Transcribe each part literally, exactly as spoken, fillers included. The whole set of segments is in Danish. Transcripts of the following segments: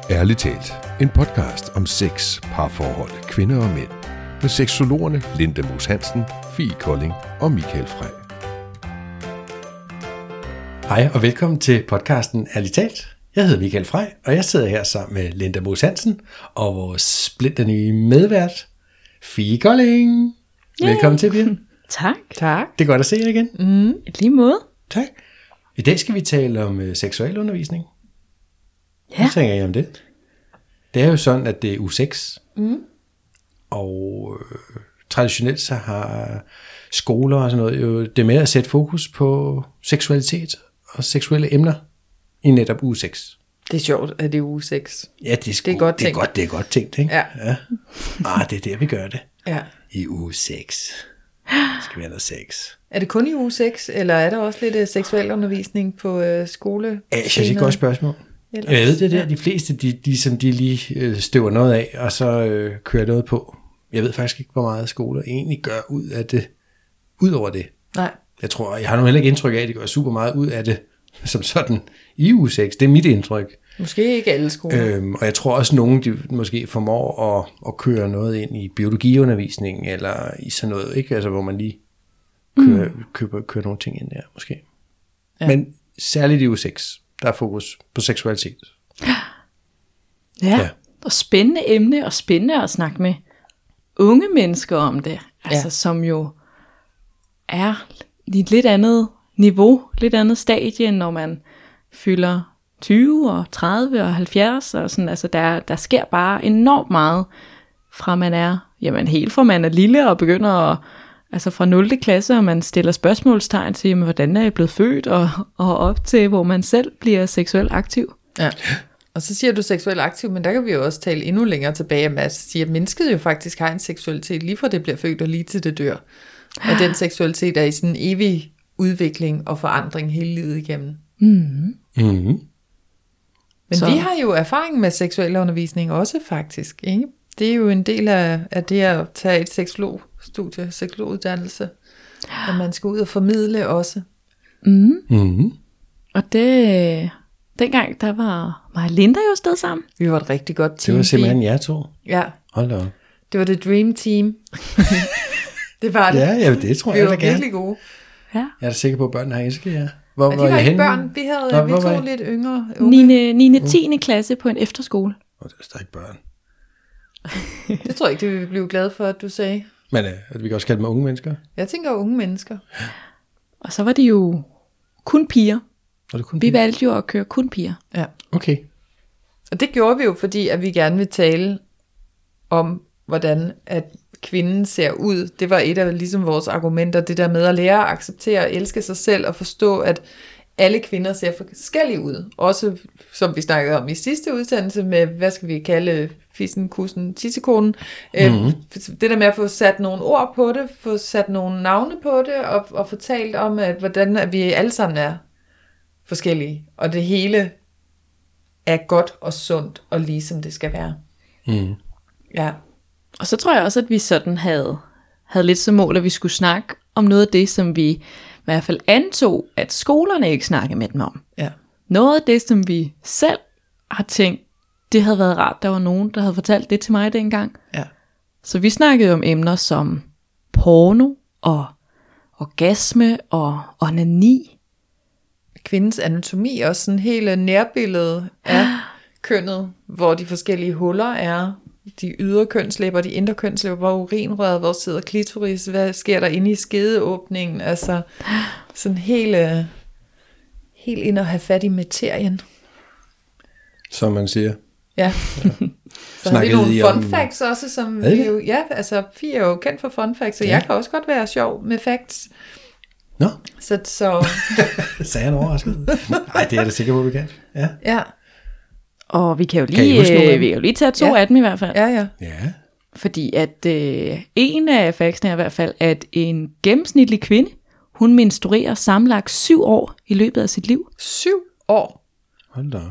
Ærligt talt, en podcast om sex, parforhold, kvinder og mænd. Med seksologerne Linda Moos Hansen, Fie Kolding og Michael Frey. Hej og velkommen til podcasten Ærligt talt. Jeg hedder Michael Frey, og jeg sidder her sammen med Linda Moos Hansen og vores splinternye medvært, Fie Kolding. Yay. Velkommen til, Fie. Tak. Tak. Det er godt at se jer igen. Mm, lige måde. Tak. I dag skal vi tale om uh, seksualundervisning. Ja. Hvad tænker I om det? Det er jo sådan, at det er uge seks. Mm. Og øh, traditionelt så har skoler og sådan noget jo det med at sætte fokus på seksualitet og seksuelle emner i netop uge seks. Det er sjovt, at det er uge seks. Ja, det er, sgu, det er godt det er tænkt. godt, det er godt tænkt, ikke? Ja. ja. Ah, det er der, vi gør det. Ja. I uge seks. Skal vi have noget sex. Er det kun i uge seks, eller er der også lidt uh, seksualundervisning på uh, skole? Ja, jeg synes, det er et godt spørgsmål. Ellers, jeg ved det der, de fleste, de, de, som de lige øh, støver noget af, og så øh, kører noget på. Jeg ved faktisk ikke, hvor meget skoler egentlig gør ud af det, ud over det. Nej. Jeg tror, jeg har nu heller ikke indtryk af, at de gør super meget ud af det, som sådan i uge seks. Det er mit indtryk. Måske ikke alle skoler. Øhm, og jeg tror også, at nogen de måske formår at, at køre noget ind i biologiundervisningen, eller i sådan noget, ikke? Altså, hvor man lige kører, mm. køber, kører nogle ting ind der, måske. Ja. Men særligt i uge seks, der er fokus på seksualitet. Ja, ja. Og spændende emne, og spændende at snakke med unge mennesker om det. Altså, Ja. som jo er i et lidt andet niveau, lidt andet stadie, end når man fylder tyve og tredive og halvfjerds. Og sådan. Altså, der, der sker bare enormt meget, fra man er, jamen helt fra man er lille og begynder at, altså fra nul klasse, og man stiller spørgsmålstegn til, jamen, hvordan er jeg blevet født, og, og op til, hvor man selv bliver seksuelt aktiv. Ja. Og så siger du seksuelt aktiv, men der kan vi jo også tale endnu længere tilbage med at sige, at mennesket jo faktisk har en seksualitet, lige fra det bliver født og lige til det dør. Og den seksualitet er i sådan en evig udvikling og forandring hele livet igennem. Mm-hmm. Mm-hmm. Men Så. vi har jo erfaring med seksualundervisning også faktisk, ikke? Det er jo en del af, af det at tage et seksologstudie, seksologuddannelse, at man skal ud og formidle også. Mm. Mm-hmm. Og det, dengang, der var mig og Linda jo afsted sammen. Vi var et rigtig godt team. Det var simpelthen jer to. Ja, Hold da op. det var det dream team. Det var det. Ja, ja, det tror Vi jeg, var der gerne. virkelig gode. Ja. Jeg er da sikker på, at børnene har elsket jer. Hvor Ja, de var I ikke henne? børn. Vi havde Nå, vi hvor var to I? lidt yngre unge. niende, niende tiende klasse på en efterskole. Oh, det er stadig børn. Det tror jeg ikke, det vil vi blive glade for, at du sagde. Men øh, at vi kan også kalde dem unge mennesker. Jeg tænker unge mennesker. Og så var det jo kun piger. Og det kun Vi valgte jo at køre kun piger. Ja. Okay. Og det gjorde vi jo, fordi at vi gerne vil tale om, hvordan at kvinden ser ud. Det var et af ligesom vores argumenter, det der med at lære at acceptere og elske sig selv, og forstå, at alle kvinder ser forskellige ud. Også, som vi snakkede om i sidste udsendelse, med, hvad skal vi kalde fissen, kussen, tissekonen. Mm-hmm. Det der med at få sat nogle ord på det, få sat nogle navne på det, og, og fortalt om, at, hvordan at vi alle sammen er forskellige. Og det hele er godt og sundt, og lige som det skal være. Mm. Ja. Og så tror jeg også, at vi sådan havde, havde lidt som mål, at vi skulle snakke om noget af det, som vi i hvert fald antog, at skolerne ikke snakkede med dem om. Ja. Noget af det, som vi selv har tænkt, det havde været rart, der var nogen, der havde fortalt det til mig dengang. Ja. Så vi snakkede om emner som porno og orgasme og onani. Kvindens anatomi er også sådan hele nærbillede af kønnet, hvor de forskellige huller er. De ydre kønslæber, de indre kønslæber, hvor urinrøret, hvor sidder klitoris, hvad sker der inde i skedeåbningen, altså sådan hele, helt ind at have fat i materien. Som man siger. Ja. Så har vi nogle fun facts også, som vi jo, ja, altså Fie er jo kendt for fun facts, så ja. Jeg kan også godt være sjov med facts. Nå. Så, så... Sagde han overrasket? Nej, det er da sikkert, hvor du kan. Ja. Ja. Og vi kan jo Kan I lige, huske nogle af øh, dem? vi kan jo lige tage to Ja. af dem i hvert fald. Ja, ja. Ja. Fordi at øh, en af factsene er i hvert fald, at en gennemsnitlig kvinde, hun menstruerer sammenlagt syv år i løbet af sit liv. Syv år. Hold da op.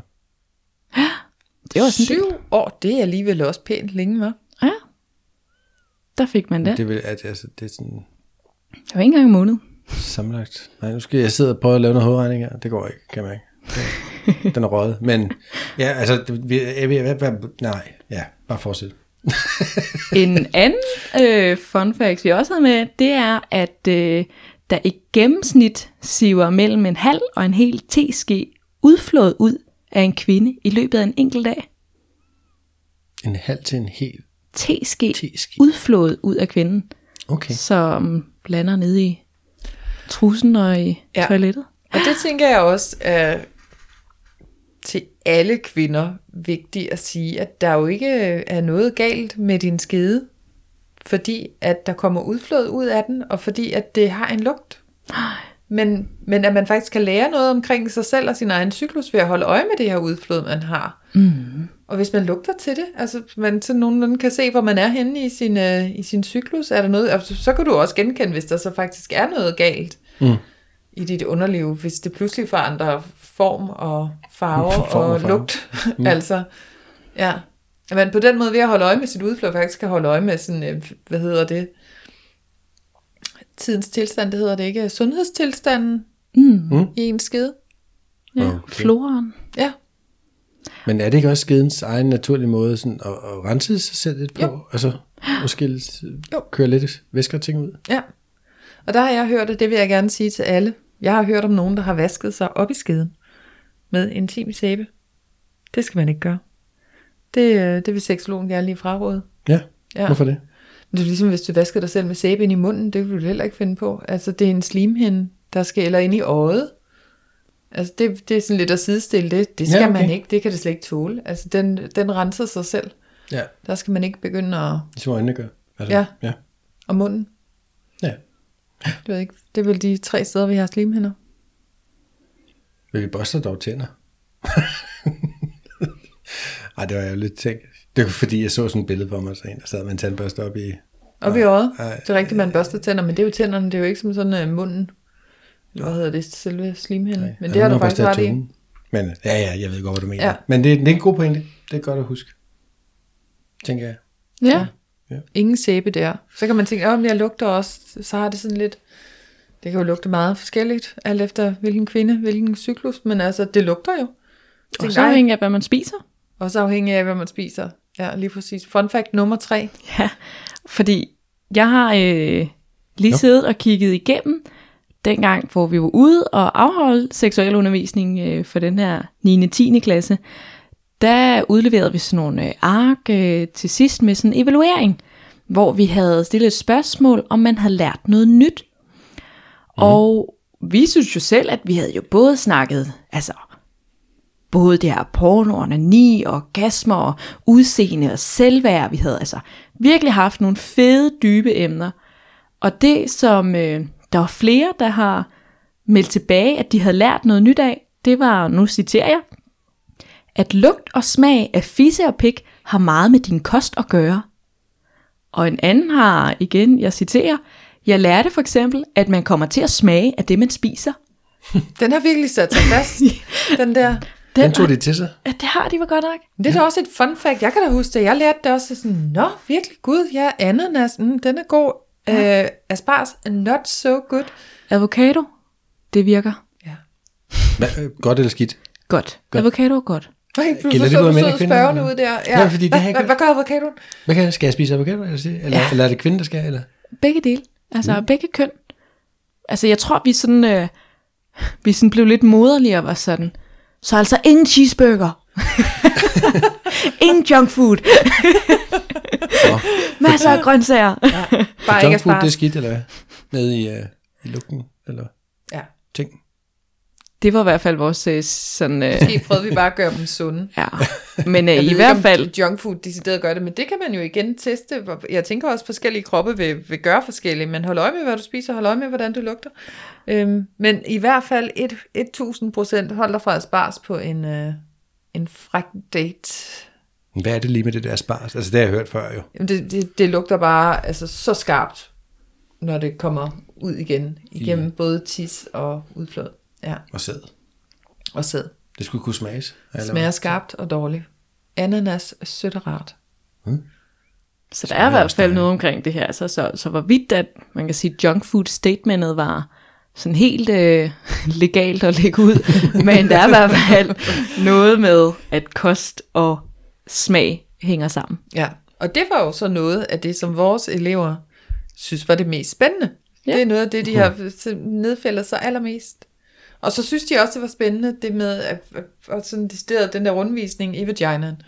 Det var sådan Syv år, det er alligevel også pænt længe, hva'? Ja, der fik man det. Det, vil, at, altså, det er sådan Det var ikke engang en måned. sammenlagt. Nej, nu skal jeg sidde og prøve at lave noget hovedregning her. Det går ikke, kan man ikke. Det, den er røget. Men ja, altså, vi, jeg ved, hvad, nej, ja, bare fortsæt. En anden øh, fun fact, vi også har med, det er, at øh, der i gennemsnit siver mellem en halv og en hel teske udflået ud af en kvinde i løbet af en enkelt dag. En halv til en hel Teske, teske. udflået ud af kvinden, Okay. som lander nede i trussen og i Ja. toilettet. Og det tænker jeg også er til alle kvinder vigtigt at sige, at der jo ikke er noget galt med din skede, fordi at der kommer udflåd ud af den, og fordi at det har en lugt. Men, men at man faktisk kan lære noget omkring sig selv og sin egen cyklus ved at holde øje med det her udflåd, man har. Mm. Og hvis man lugter til det, altså man sådan nogenlunde kan se, hvor man er henne i sin, øh, i sin cyklus, er der noget, altså, så kan du også genkende, hvis der så faktisk er noget galt mm. i dit underliv, hvis det pludselig forandrer form og farve Form og og farve. lugt. Mm. altså, ja. At man på den måde ved at holde øje med sit udflåd, faktisk kan holde øje med sådan, øh, hvad hedder det, tidens tilstand, det hedder det ikke, sundhedstilstanden Mm. Mm. i en skede. Ja, Okay. floren. Ja. Men er det ikke også skedens egen naturlige måde sådan, at, at rense sig selv lidt på? Jo. Altså, måske Jo. køre lidt væsker og ting ud? Ja, og der har jeg hørt, og det vil jeg gerne sige til alle. Jeg har hørt om nogen, der har vasket sig op i skeden med intim sæbe. Det skal man ikke gøre. Det, øh, det vil seksologen gerne lige fraråde. Ja, Ja. hvorfor det? Men det er ligesom, hvis du vasker dig selv med sæbe ind i munden, det vil du heller ikke finde på. Altså, det er en slimhinde, der skal, eller ind i øjet. Altså, det, det er sådan lidt at sidestille det. Det skal Ja, ja, okay. man ikke, det kan det slet ikke tåle. Altså, den, den renser sig selv. Ja, Der skal man ikke begynde at... ligesom øjnene gør. Altså, Ja. ja. Og munden. Ja. Det ved jeg ikke. Det er vel de tre steder, vi har slimhinder. Vil vi børste dog tænder? Ej, det var jeg jo lidt tænkt. Det var fordi, jeg så sådan et billede for mig, så en, der sad med en tandbørste op i... Op i øjet. Ej, Det er rigtigt, man børster tænder, men det er jo tænderne, det er jo ikke som sådan uh, munden. Eller hvad hedder det, selve slimhinden. Nej, Men det har du faktisk ret i. Men ja, ja, jeg ved godt, hvad du mener. Ja. Men det, det er en god pointe. Det er godt at huske. Tænker jeg. Ja. Ingen sæbe der. Så kan man tænke, om jeg lugter også, så har det sådan lidt, det kan jo lugte meget forskelligt, alt efter hvilken kvinde, hvilken cyklus, men altså, det lugter jo. Og Tænk, så nej. afhængig af, hvad man spiser. Også afhængig af, hvad man spiser. Ja, lige præcis. Fun fact nummer tre. Ja, fordi jeg har øh, lige Nå. siddet og kigget igennem dengang, hvor vi var ude og afholde seksualundervisning øh, for den her niende og tiende klasse. Der udleverede vi sådan nogle øh, ark øh, til sidst med sådan en evaluering, hvor vi havde stillet et spørgsmål, om man havde lært noget nyt. Mm. Og vi synes jo selv, at vi havde jo både snakket, altså både det her porno, onani, orgasmer, og udseende og selvværd. Vi havde altså virkelig haft nogle fede, dybe emner. Og det, som øh, der var flere, der har meldt tilbage, at de havde lært noget nyt af, det var, nu citerer jeg, at lugt og smag af fisse og pik har meget med din kost at gøre. Og en anden har, igen, jeg citerer, jeg lærte for eksempel, at man kommer til at smage af det, man spiser. Den har virkelig sat sig fast, den der. Den tog de til sig. Ja, det har de var godt nok. Det er da også et fun fact. Jeg kan da huske det. Jeg lærte det også sådan, nå, virkelig gud, ja, ananas, mm, den er god. Ja. Øh, asparges, not so good. Avocado, det virker Ja. Hvad, øh, godt eller skidt? godt. Godt. Avocado er godt. Nej, Gælder du det så både du mænd og så kvinder, spørgende eller? ud der. Ja. Ja, fordi det hvad, har jeg hvad, ikke- hvad gør avocadoen? Hvad kan jeg, skal jeg spise avocado, eller, det? eller, Ja. eller er det kvinden, der skal? Eller? Begge dele. Altså mm. begge køn. Altså jeg tror, vi sådan, øh, vi sådan blev lidt moderlige og var sådan, så altså ingen cheeseburger. ingen junk food. Nå, Masser af grøntsager. Ja. Bare ikke junk food, det er asparges. skidt, eller hvad? Nede i, uh, i lugten, eller Ja. ting. Det var i hvert fald vores øh, sådan... Øh, Måske prøvede vi bare at gøre dem sunde. ja. Men øh, Jeg ved i ikke, hvert om fald... junk food decideret gør det, men det kan man jo igen teste. Jeg tænker også, at forskellige kroppe vil, vil gøre forskellige, men hold øje med, hvad du spiser, hold øje med, hvordan du lugter. Øhm, men i hvert fald et, tusind procent hold dig fra asparges på en, øh, en fræk date. Hvad er det lige med det der asparges? Altså, det har jeg hørt før jo. Jamen, det, det, det lugter bare altså, så skarpt, når det kommer ud igen, igennem Ja. både tis og udflåd. Ja, Og sæd. og sæd. Det skulle kunne smages. eller Smager hvad? skarpt og dårligt. Ananas er sødt og rart. Så der er i hvert fald noget omkring det her. Så, så, så hvorvidt at man kan sige, junk food statementet var sådan helt øh, legalt at lægge ud, men der er i hvert fald noget med, at kost og smag hænger sammen. Ja, og det var jo så noget af det, som vores elever synes var det mest spændende. Ja. Det er noget af det, de har nedfældet sig allermest. Og så synes de også, det var spændende, det med at, at, at sådan decideret den der rundvisning i vaginaen.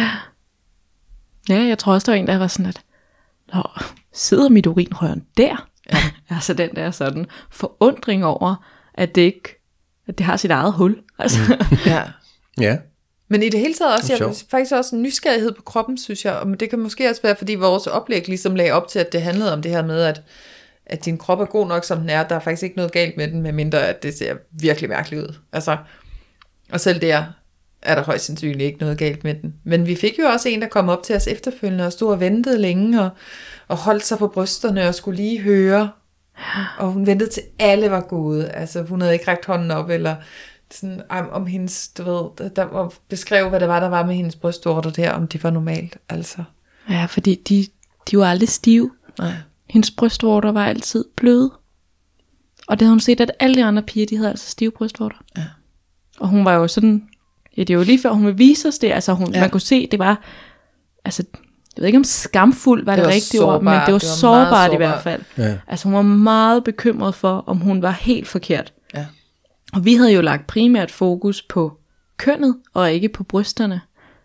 Ja, jeg tror også, der var en, der var sådan, at nå, sidder mit urinrør der? Ja. Altså den der sådan forundring over, at det ikke, at det har sit eget hul. Altså. Mm. Ja. Ja. Men i det hele taget også, jeg faktisk også en nysgerrighed på kroppen, synes jeg. Og det kan måske også være, fordi vores oplæg ligesom lagde op til, at det handlede om det her med, at, at din krop er god nok, som den er. Der er faktisk ikke noget galt med den, medmindre at det ser virkelig mærkeligt ud. Altså, og selv der er der højst sandsynligt ikke noget galt med den. Men vi fik jo også en, der kom op til os efterfølgende og stod og ventede længe og, og holdt sig på brysterne og skulle lige høre. Og hun ventede til alle var gode. Altså hun havde ikke rækt hånden op eller sådan om, om hendes, du ved, der var, beskrev hvad det var, der var med hendes brystvorter der, om det var normalt. Altså. Ja, fordi de, de var aldrig stive. Nej. Hendes brystvorter var altid bløde. Og det havde hun set, at alle de andre piger, de havde altså stive brystvorter. Ja. Og hun var jo sådan, ja, det er jo lige før hun vil vise os det, altså hun, ja. Man kunne se, det var, altså, jeg ved ikke om skamfuld var det, det var rigtige ord, men det var, det var sårbart i hvert fald. Ja. Altså hun var meget bekymret for, om hun var helt forkert. Ja. Og vi havde jo lagt primært fokus på kønnet, og ikke på brysterne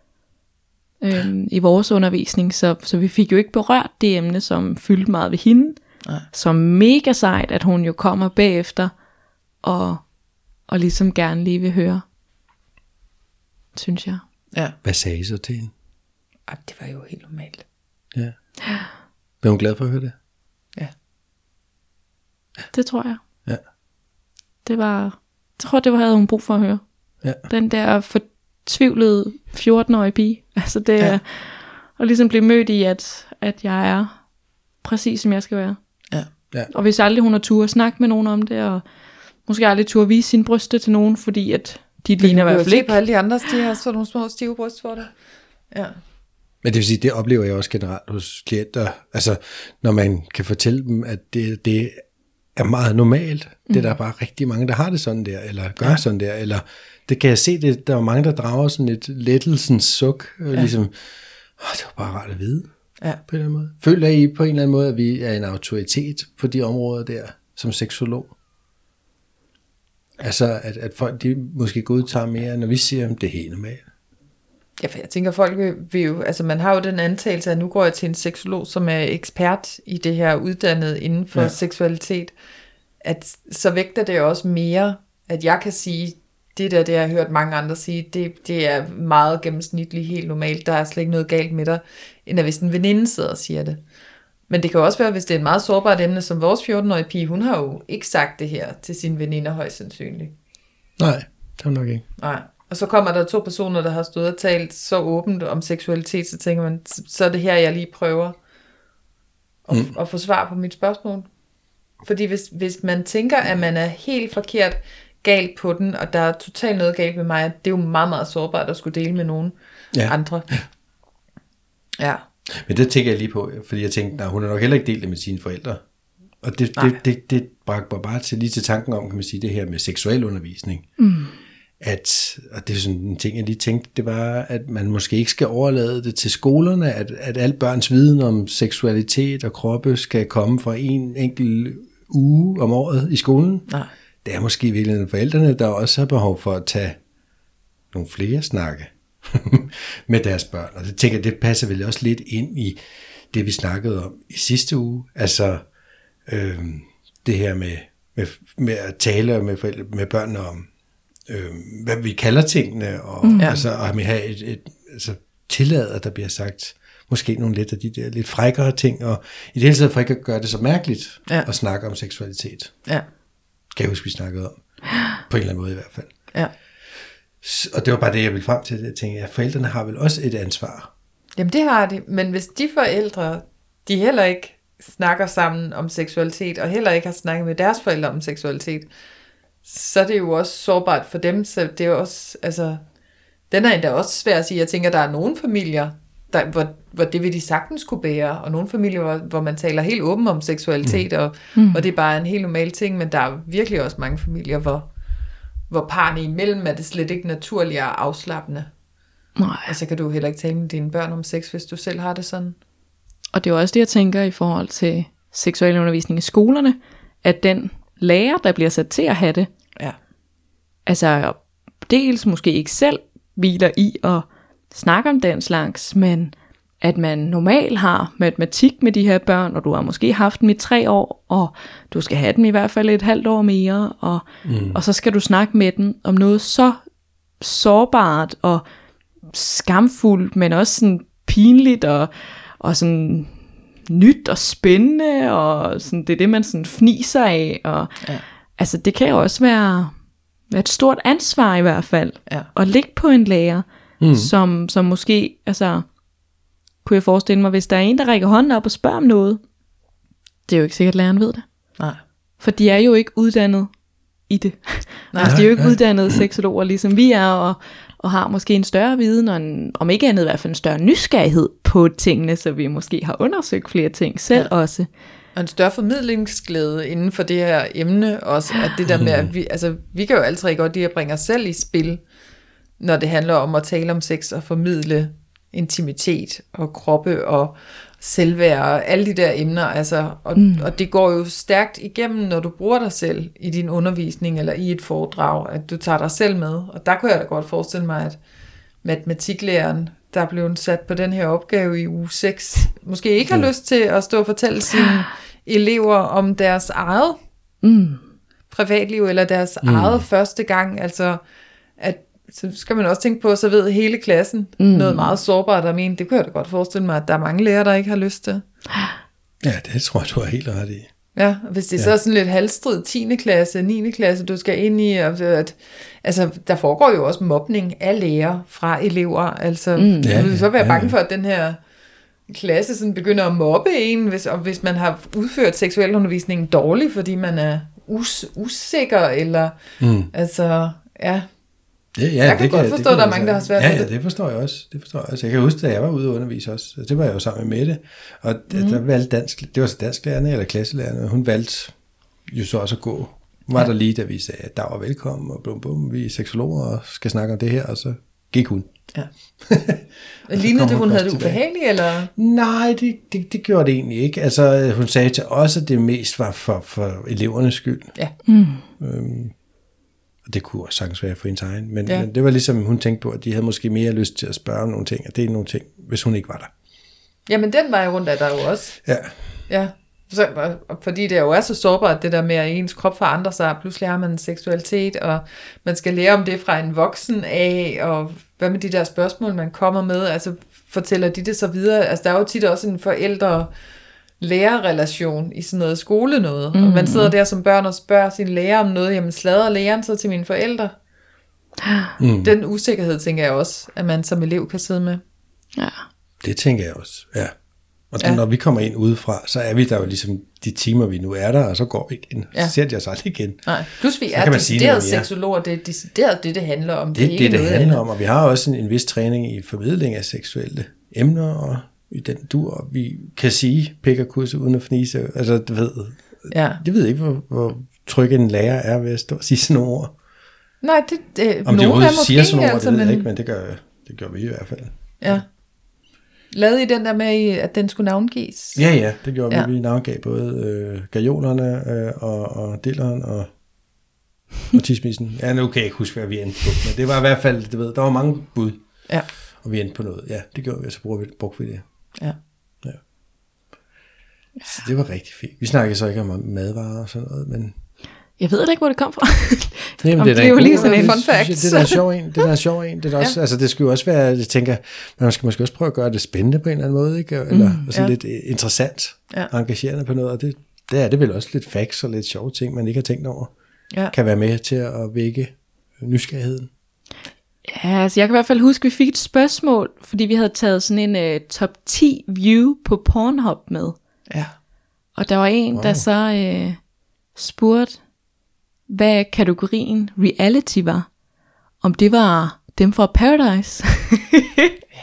øhm, i vores undervisning, så, så vi fik jo ikke berørt det emne, som fyldte meget ved hende. Nej. Så mega sejt, at hun jo kommer bagefter, og, og ligesom gerne lige vil høre, synes jeg. Ja. Hvad sagde I så til hende? Ah, det var jo helt normalt. Ja. Blev hun glad for at høre det? Ja. Det tror jeg. Ja. Det var, jeg tror det var, havde hun brug for at høre. Ja. Den der fortvivlede fjorten-årige pige. Altså det ja. er at ligesom blive mødt i, at, at jeg er præcis som jeg skal være. Ja. Ja. Og hvis aldrig hun har tur at snakke med nogen om det, og måske aldrig tur at vise sin bryste til nogen, fordi at de ligner i hvert fald ikke. På alle de andre, de har sådan nogle små stive brystvorter. Ja. Men det vil sige, det oplever jeg også generelt hos klienter. Altså, når man kan fortælle dem, at det, det er meget normalt. Mm. Det er der bare rigtig mange, der har det sådan der, eller gør ja. sådan der, eller det kan jeg se, det, der er mange, der drager sådan et lettelsens suk, ja. ligesom, åh, det var bare rart at vide, ja. på en eller anden måde. Føler I på en eller anden måde, at vi er en autoritet på de områder der, som seksolog? Altså, at, at folk, de måske godtager mere, når vi siger, at det er helt normalt. Ja, for jeg tænker, folk vil, vil jo, altså man har jo den antagelse, at nu går jeg til en seksolog, som er ekspert i det her, uddannet inden for ja. seksualitet, at så vægter det også mere, at jeg kan sige, det der, det har jeg hørt mange andre sige, det, det er meget gennemsnitligt, helt normalt, der er slet ikke noget galt med dig, end at hvis en veninde sidder og siger det. Men det kan også være, hvis det er et meget sårbart emne, som vores fjorten-årige pige, hun har jo ikke sagt det her til sine veninder højst sandsynligt. Nej, det er nok ikke. Nej. Og så kommer der to personer, der har stået og talt så åbent om seksualitet, så tænker man, så er det her, jeg lige prøver at, mm. at få svar på mit spørgsmål. Fordi hvis, hvis man tænker, at man er helt forkert galt på den, og der er totalt noget galt med mig, det er jo meget, meget sårbart at skulle dele med nogen ja. andre. Ja. Men det tænker jeg lige på, fordi jeg tænkte, nej, hun har nok heller ikke delt det med sine forældre. Og det, det, det, det bragte mig bare til, lige til tanken om, kan man sige, det her med seksuel undervisning. Mm. At, og det er sådan en ting, jeg lige tænkte, det var, at man måske ikke skal overlade det til skolerne, at, at al børns viden om seksualitet og kroppe skal komme fra en enkelt uge om året i skolen. Nej. Det er måske i virkeligheden forældrene, der også har behov for at tage nogle flere snakke med deres børn. Og det tænker jeg, det passer vel også lidt ind i det, vi snakkede om i sidste uge. Altså øh, det her med, med, med at tale med, forældre, med børn om, øh, hvad vi kalder tingene, og mm, ja. altså, at vi har et, et altså, tillader, der bliver sagt måske nogle lidt af de der lidt frækkere ting, og i det hele taget for ikke at gøre det så mærkeligt ja. at snakke om seksualitet. Ja. Kan jeg huske, vi snakkede om. På en eller anden måde i hvert fald. Ja. Og det var bare det, jeg ville frem til. Jeg tænkte, at forældrene har vel også et ansvar. Jamen det har de, men hvis de forældre, de heller ikke snakker sammen om seksualitet, og heller ikke har snakket med deres forældre om seksualitet, så er det jo også sårbart for dem, så det er også, altså, den er endda også svær at sige. Jeg tænker, der er nogle familier, der, hvor, hvor det vil de sagtens kunne bære, og nogle familier, hvor, hvor man taler helt åben om seksualitet, mm. og, mm. og det er bare en helt normal ting, men der er virkelig også mange familier, hvor, hvor parne imellem er det slet ikke naturligt og afslappende. Nej. Og så kan du heller ikke tale med dine børn om sex, hvis du selv har det sådan. Og det er også det, jeg tænker i forhold til seksualundervisning i skolerne, at den lærer, der bliver sat til at have det, ja. altså dels måske ikke selv hviler i at snakke om den slags, men at man normalt har matematik med de her børn, og du har måske haft dem i tre år, og du skal have dem i hvert fald et halvt år mere, og, mm. og så skal du snakke med dem om noget så sårbart og skamfuldt, men også sådan pinligt og, og sådan nyt og spændende, og sådan, det er det, man sådan fniser af. Og, ja. Altså det kan jo også være, være et stort ansvar i hvert fald, ja. at ligge på en lærer, mm. som, som måske, altså kunne jeg forestille mig, hvis der er en, der rækker hånden op og spørger om noget, det er jo ikke sikkert, at læreren ved det. Nej. For de er jo ikke uddannet i det. Nej, altså, de er jo ikke uddannede seksologer, ligesom vi er, og, og har måske en større viden, og en, om ikke andet i hvert fald en større nysgerrighed på tingene, så vi måske har undersøgt flere ting selv ja. også. Og en større formidlingsglæde inden for det her emne også, at det der med, at vi, altså, vi kan jo altid godt lide at bringe os selv i spil, når det handler om at tale om sex og formidle intimitet og kroppe og selvværd og alle de der emner, altså, og, mm. og det går jo stærkt igennem, når du bruger dig selv i din undervisning eller i et foredrag, at du tager dig selv med, og der kunne jeg da godt forestille mig, at matematiklæreren, der blev sat på den her opgave i uge seks, måske ikke har lyst til at stå og fortælle sine elever om deres eget mm. privatliv, eller deres mm. eget første gang, altså at så skal man også tænke på, så ved hele klassen mm. noget meget sårbart om en. Det kunne jeg da godt forestille mig, at der er mange lærere, der ikke har lyst til. Ja, det tror jeg, du har helt ret i. Ja, hvis det ja. så er sådan lidt halvstrid tiende klasse, niende klasse, du skal ind i, at, altså der foregår jo også mobning af lærere fra elever, altså mm. ja, ja, så vil jeg bange for, at den her klasse sådan begynder at mobbe en, hvis, og hvis man har udført seksualundervisningen dårligt, fordi man er us, usikker, eller mm. altså, ja... Ja, ja, jeg kan det godt kan, forstå, at der er mange, der har svært ja, med ja, det. det forstår jeg også. Det forstår jeg også. Jeg kan huske, da jeg var ude og undervise også. Det var jeg jo sammen med Mette. Og mm. der valgte dansk, det var så dansklærerne eller klasselærerne. Hun valgte jo så også at gå. Hun var ja. der lige, da vi sagde, at der var velkommen, og bum bum, vi er seksologer og skal snakke om det her, og så gik hun. Ja. Lignede det, hun havde det ubehageligt, eller? Nej, det, det, det gjorde det egentlig ikke. Altså, hun sagde til os, at det mest var for, for elevernes skyld. Ja. Mm. Øhm, og det kunne også sagtens være for hendes egen, men, ja. men det var ligesom, hun tænkte på, at de havde måske mere lyst til at spørge om nogle ting, og det er nogle ting, hvis hun ikke var der. Jamen, den vej rundt er der jo også. Ja. Ja, så, fordi det jo er så sårbart, det der med, at ens krop forandrer sig, pludselig har man seksualitet, og man skal lære om det fra en voksen af, og hvad med de der spørgsmål, man kommer med, altså fortæller de det så videre? Altså, der er jo tit også en forældre lærerrelation i sådan noget skole noget, mm. og man sidder der som børn og spørger sin lærer om noget, jamen sladrer læreren så til mine forældre? Mm. Den usikkerhed, tænker jeg også, at man som elev kan sidde med. Ja. Det tænker jeg også, ja. Og ja. når vi kommer ind udefra, så er vi der jo ligesom de timer, vi nu er der, og så går vi igen. Ja. Så ser de os aldrig igen. Nej, plus vi er decideret seksologer, det er decideret det, det handler om. Det er det, det, det det handler om, og vi har også en, en vis træning i formidling af seksuelle emner, og i den dur, og vi kan sige pik og kusse uden at fnise. Altså, du ved, ja. jeg ved ikke, hvor, hvor tryg en lærer er ved at stå og sige sådan nogle ord. Nej, det, det om de overhovedet siger sådan nogle ord, altså, det ved men... jeg ikke, men det gør, det gør vi i hvert fald. Ja. Lavede I den der med, at den skulle navngives? Ja, ja, det gjorde ja. vi. Vi navngav både øh, gajolerne øh, og, og dilleren og, og tismissen. Ja, nu kan jeg ikke huske, hvad vi endte på, men det var i hvert fald, du ved, der var mange bud, ja. og vi endte på noget. Ja, det gjorde vi, og så brugte vi, brugte vi det. Ja. ja. Så det var rigtig fint. Vi snakkede så ikke om madvarer og sådan noget, men... Jeg ved ikke, hvor det kom fra. Jamen, det, det er jo lige sådan en fun fact. Det er en sjov en. Det er en sjov en. Det er også, ja. altså det skulle jo også være, jeg tænker, man skal måske også prøve at gøre det spændende på en eller anden måde, ikke? Eller mm, sådan ja. lidt interessant, ja. engagerende på noget, og det, det er det vel også lidt facts og lidt sjove ting, man ikke har tænkt over, ja. kan være med til at vække nysgerrigheden. Ja, altså jeg kan i hvert fald huske, at vi fik et spørgsmål, fordi vi havde taget sådan en uh, top ti view på Pornhub med. Ja. Og der var en, wow. der så uh, spurgte, hvad kategorien reality var. Om det var dem fra Paradise. ja.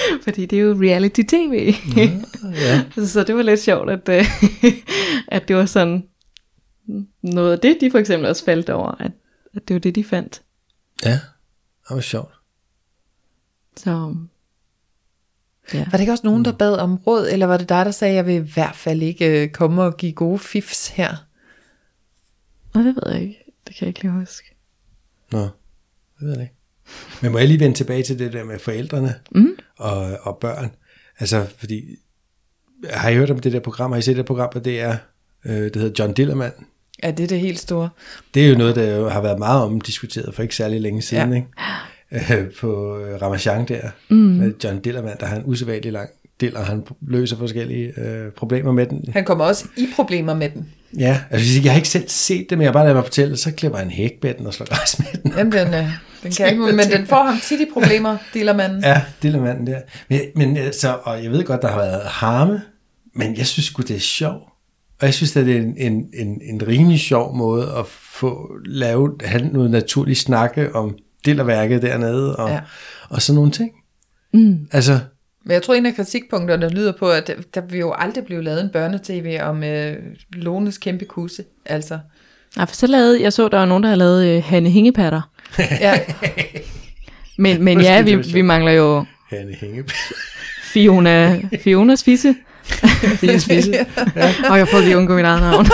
Fordi det er jo reality-tv. Ja, ja. Så det var lidt sjovt, at, øh, at det var sådan noget af det, de for eksempel også faldt over, at, at det var det, de fandt. Ja, det var sjovt. Så ja. Var det ikke også nogen, der bad om råd, eller var det dig, der sagde, at jeg vil i hvert fald ikke komme og give gode fifs her? Nå, det ved jeg ikke. Det kan jeg ikke lige huske. Nå, det ved jeg ikke. Men må jeg lige vende tilbage til det der med forældrene mm. og, og børn? Altså, fordi, har I hørt om det der program? Har I set det program på D R? Øh, det hedder John Dillermand. Ja, det er det helt store. Det er jo noget, der jo har været meget omdiskuteret for ikke særlig længe siden, Ja. ikke? Øh, på Ramachan der, Mm. med John Dillermand, der har en usædvanlig lang diller, og han løser forskellige øh, problemer med den. Han kommer også i problemer med den. Ja, altså jeg har ikke selv set det, men jeg bare lader mig fortælle, så klipper han hæk med den og slår græs med den. Jamen, den, øh, den kan ikke, men den får ham tit i problemer, Dillermanden. Ja, Dillermanden der. Men, men altså, og jeg ved godt, der har været harme, men jeg synes sgu, det er sjovt. Og jeg synes, at det er en, en, en, en rimelig sjov måde at få lavet have noget naturligt snakke om dillerværket dernede, og, Ja. ja. og sådan nogle ting. Mm. Altså, Men jeg tror, en af kritikpunkterne lyder på, at der vil jo aldrig blive lavet en børnetv om øh, Lones kæmpe kusse. Altså, Nej, for så lavede, jeg så, der var nogen, der havde lavet øh, Hanne Hængepatter. ja, Men, men Måske ja, det vi, var sjovt. vi mangler jo Hanne Hænge. Fiona, Fionas fisse. Fis, fisse. Ja. Og jeg får lige undgå mit eget navn.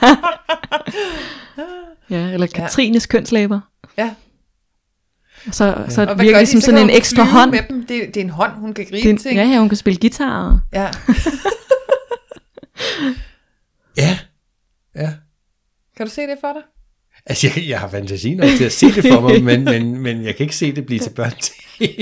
Ja, eller Katrines ja. kønslæber. ja. Og så, ja. så Og hvad virker gør det de? som Så sådan kan en hun ekstra flyve hånd. med dem. Det, det er en hånd, hun kan gribe Det, til. ja, ja, hun kan spille guitar. Ja. Ja, ja. Kan du se det for dig? Altså, jeg, jeg har fantasi nok til at se det for mig, men, men, men jeg kan ikke se det blive til børn til.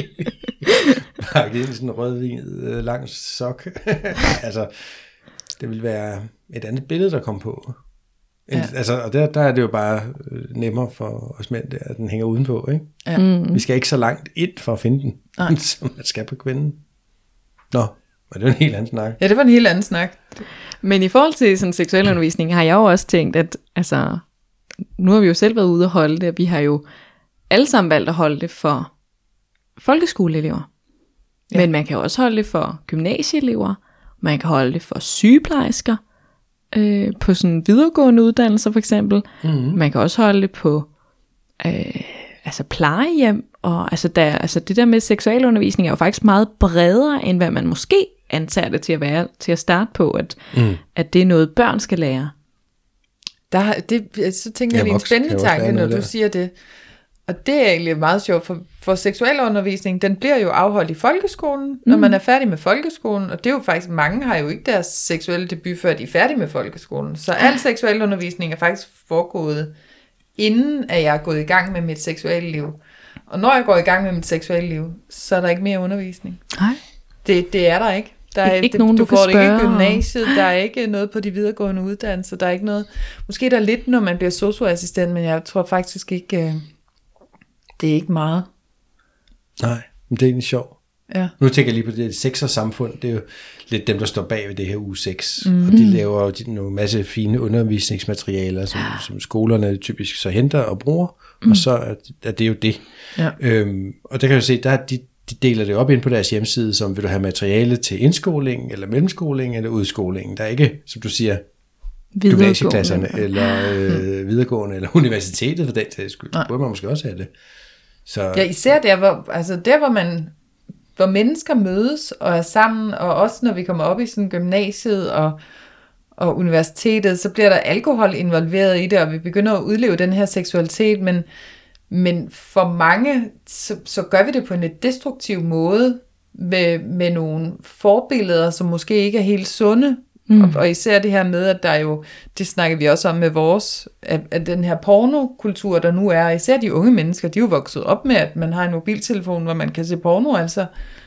Pakket ind i sådan en rødvin øh, lang sok. Altså, det vil være et andet billede, der kom på. En, Ja. Altså, og der, der er det jo bare nemmere for os mænd, der, at den hænger udenpå, ikke? Ja. Mm. Vi skal ikke så langt ind for at finde den, Nej. som man skal på kvinden. Nå, men det er en helt anden snak. Ja, det var en helt anden snak. Men i forhold til sådan seksualundervisning, har jeg jo også tænkt, at altså, nu har vi jo selv været ude og holde det, og vi har jo alle sammen valgt at holde det for folkeskoleelever. Ja. Men man kan også holde det for gymnasieelever, man kan holde det for sygeplejersker, øh, på sådan videregående uddannelser for eksempel. Mm-hmm. Man kan også holde det på øh, altså plejehjem, og altså, der, altså det der med seksualundervisning er jo faktisk meget bredere, end hvad man måske antager det til at være, til at starte på, at, Mm. at det er noget børn skal lære. Der, det, så tænker Ja, jeg, det er en voksne kan spændende også tanke, lære når noget du der. siger det. Og det er egentlig meget sjovt, for, for seksualundervisning, den bliver jo afholdt i folkeskolen, når Mm. man er færdig med folkeskolen, og det er jo faktisk, mange har jo ikke deres seksuelle debut, før de er færdige med folkeskolen. Så al seksualundervisning er faktisk foregået, inden at jeg er gået i gang med mit seksuelle liv. Og når jeg går i gang med mit seksuelle liv, så er der ikke mere undervisning. Nej. Det, det er der ikke. Der er, Ikke- ikke det, nogen, du du kan får det ikke i spørge. gymnasiet, der er ikke noget på de videregående uddannelser, der er ikke noget. Måske der er lidt, når man bliver socioassistent, men jeg tror faktisk ikke, øh, det er ikke meget. Nej, men det er egentlig sjovt. Ja. Nu tænker jeg lige på det sexersamfund, det er jo lidt dem, der står bag ved det her uge seks, Mhm. mm. og de laver jo de, nogle masse fine undervisningsmaterialer, som, som skolerne typisk så henter og bruger, mm. og så er, er det jo det. Ja. Øhm, og der kan jeg jo se, der er de, de deler det op ind på deres hjemmeside, som vil du have materiale til indskoling, eller mellemskoling, eller udskoling. Der er ikke, som du siger, gymnasieklasserne, eller øh, videregående, eller universitetet for den sags skyld. Nej. Det burde man måske også have det. Så, Ja, især der, hvor, altså der, hvor man, hvor mennesker mødes og er sammen, og også når vi kommer op i sådan gymnasiet og, og universitetet, så bliver der alkohol involveret i det, og vi begynder at udleve den her seksualitet, men, men for mange, så, så gør vi det på en lidt destruktiv måde, med, med nogle forbilleder, som måske ikke er helt sunde, mm. og, og især det her med, at der jo, det snakker vi også om med vores, at, at den her pornokultur, der nu er, især de unge mennesker, de er jo vokset op med, at man har en mobiltelefon, hvor man kan se porno, altså,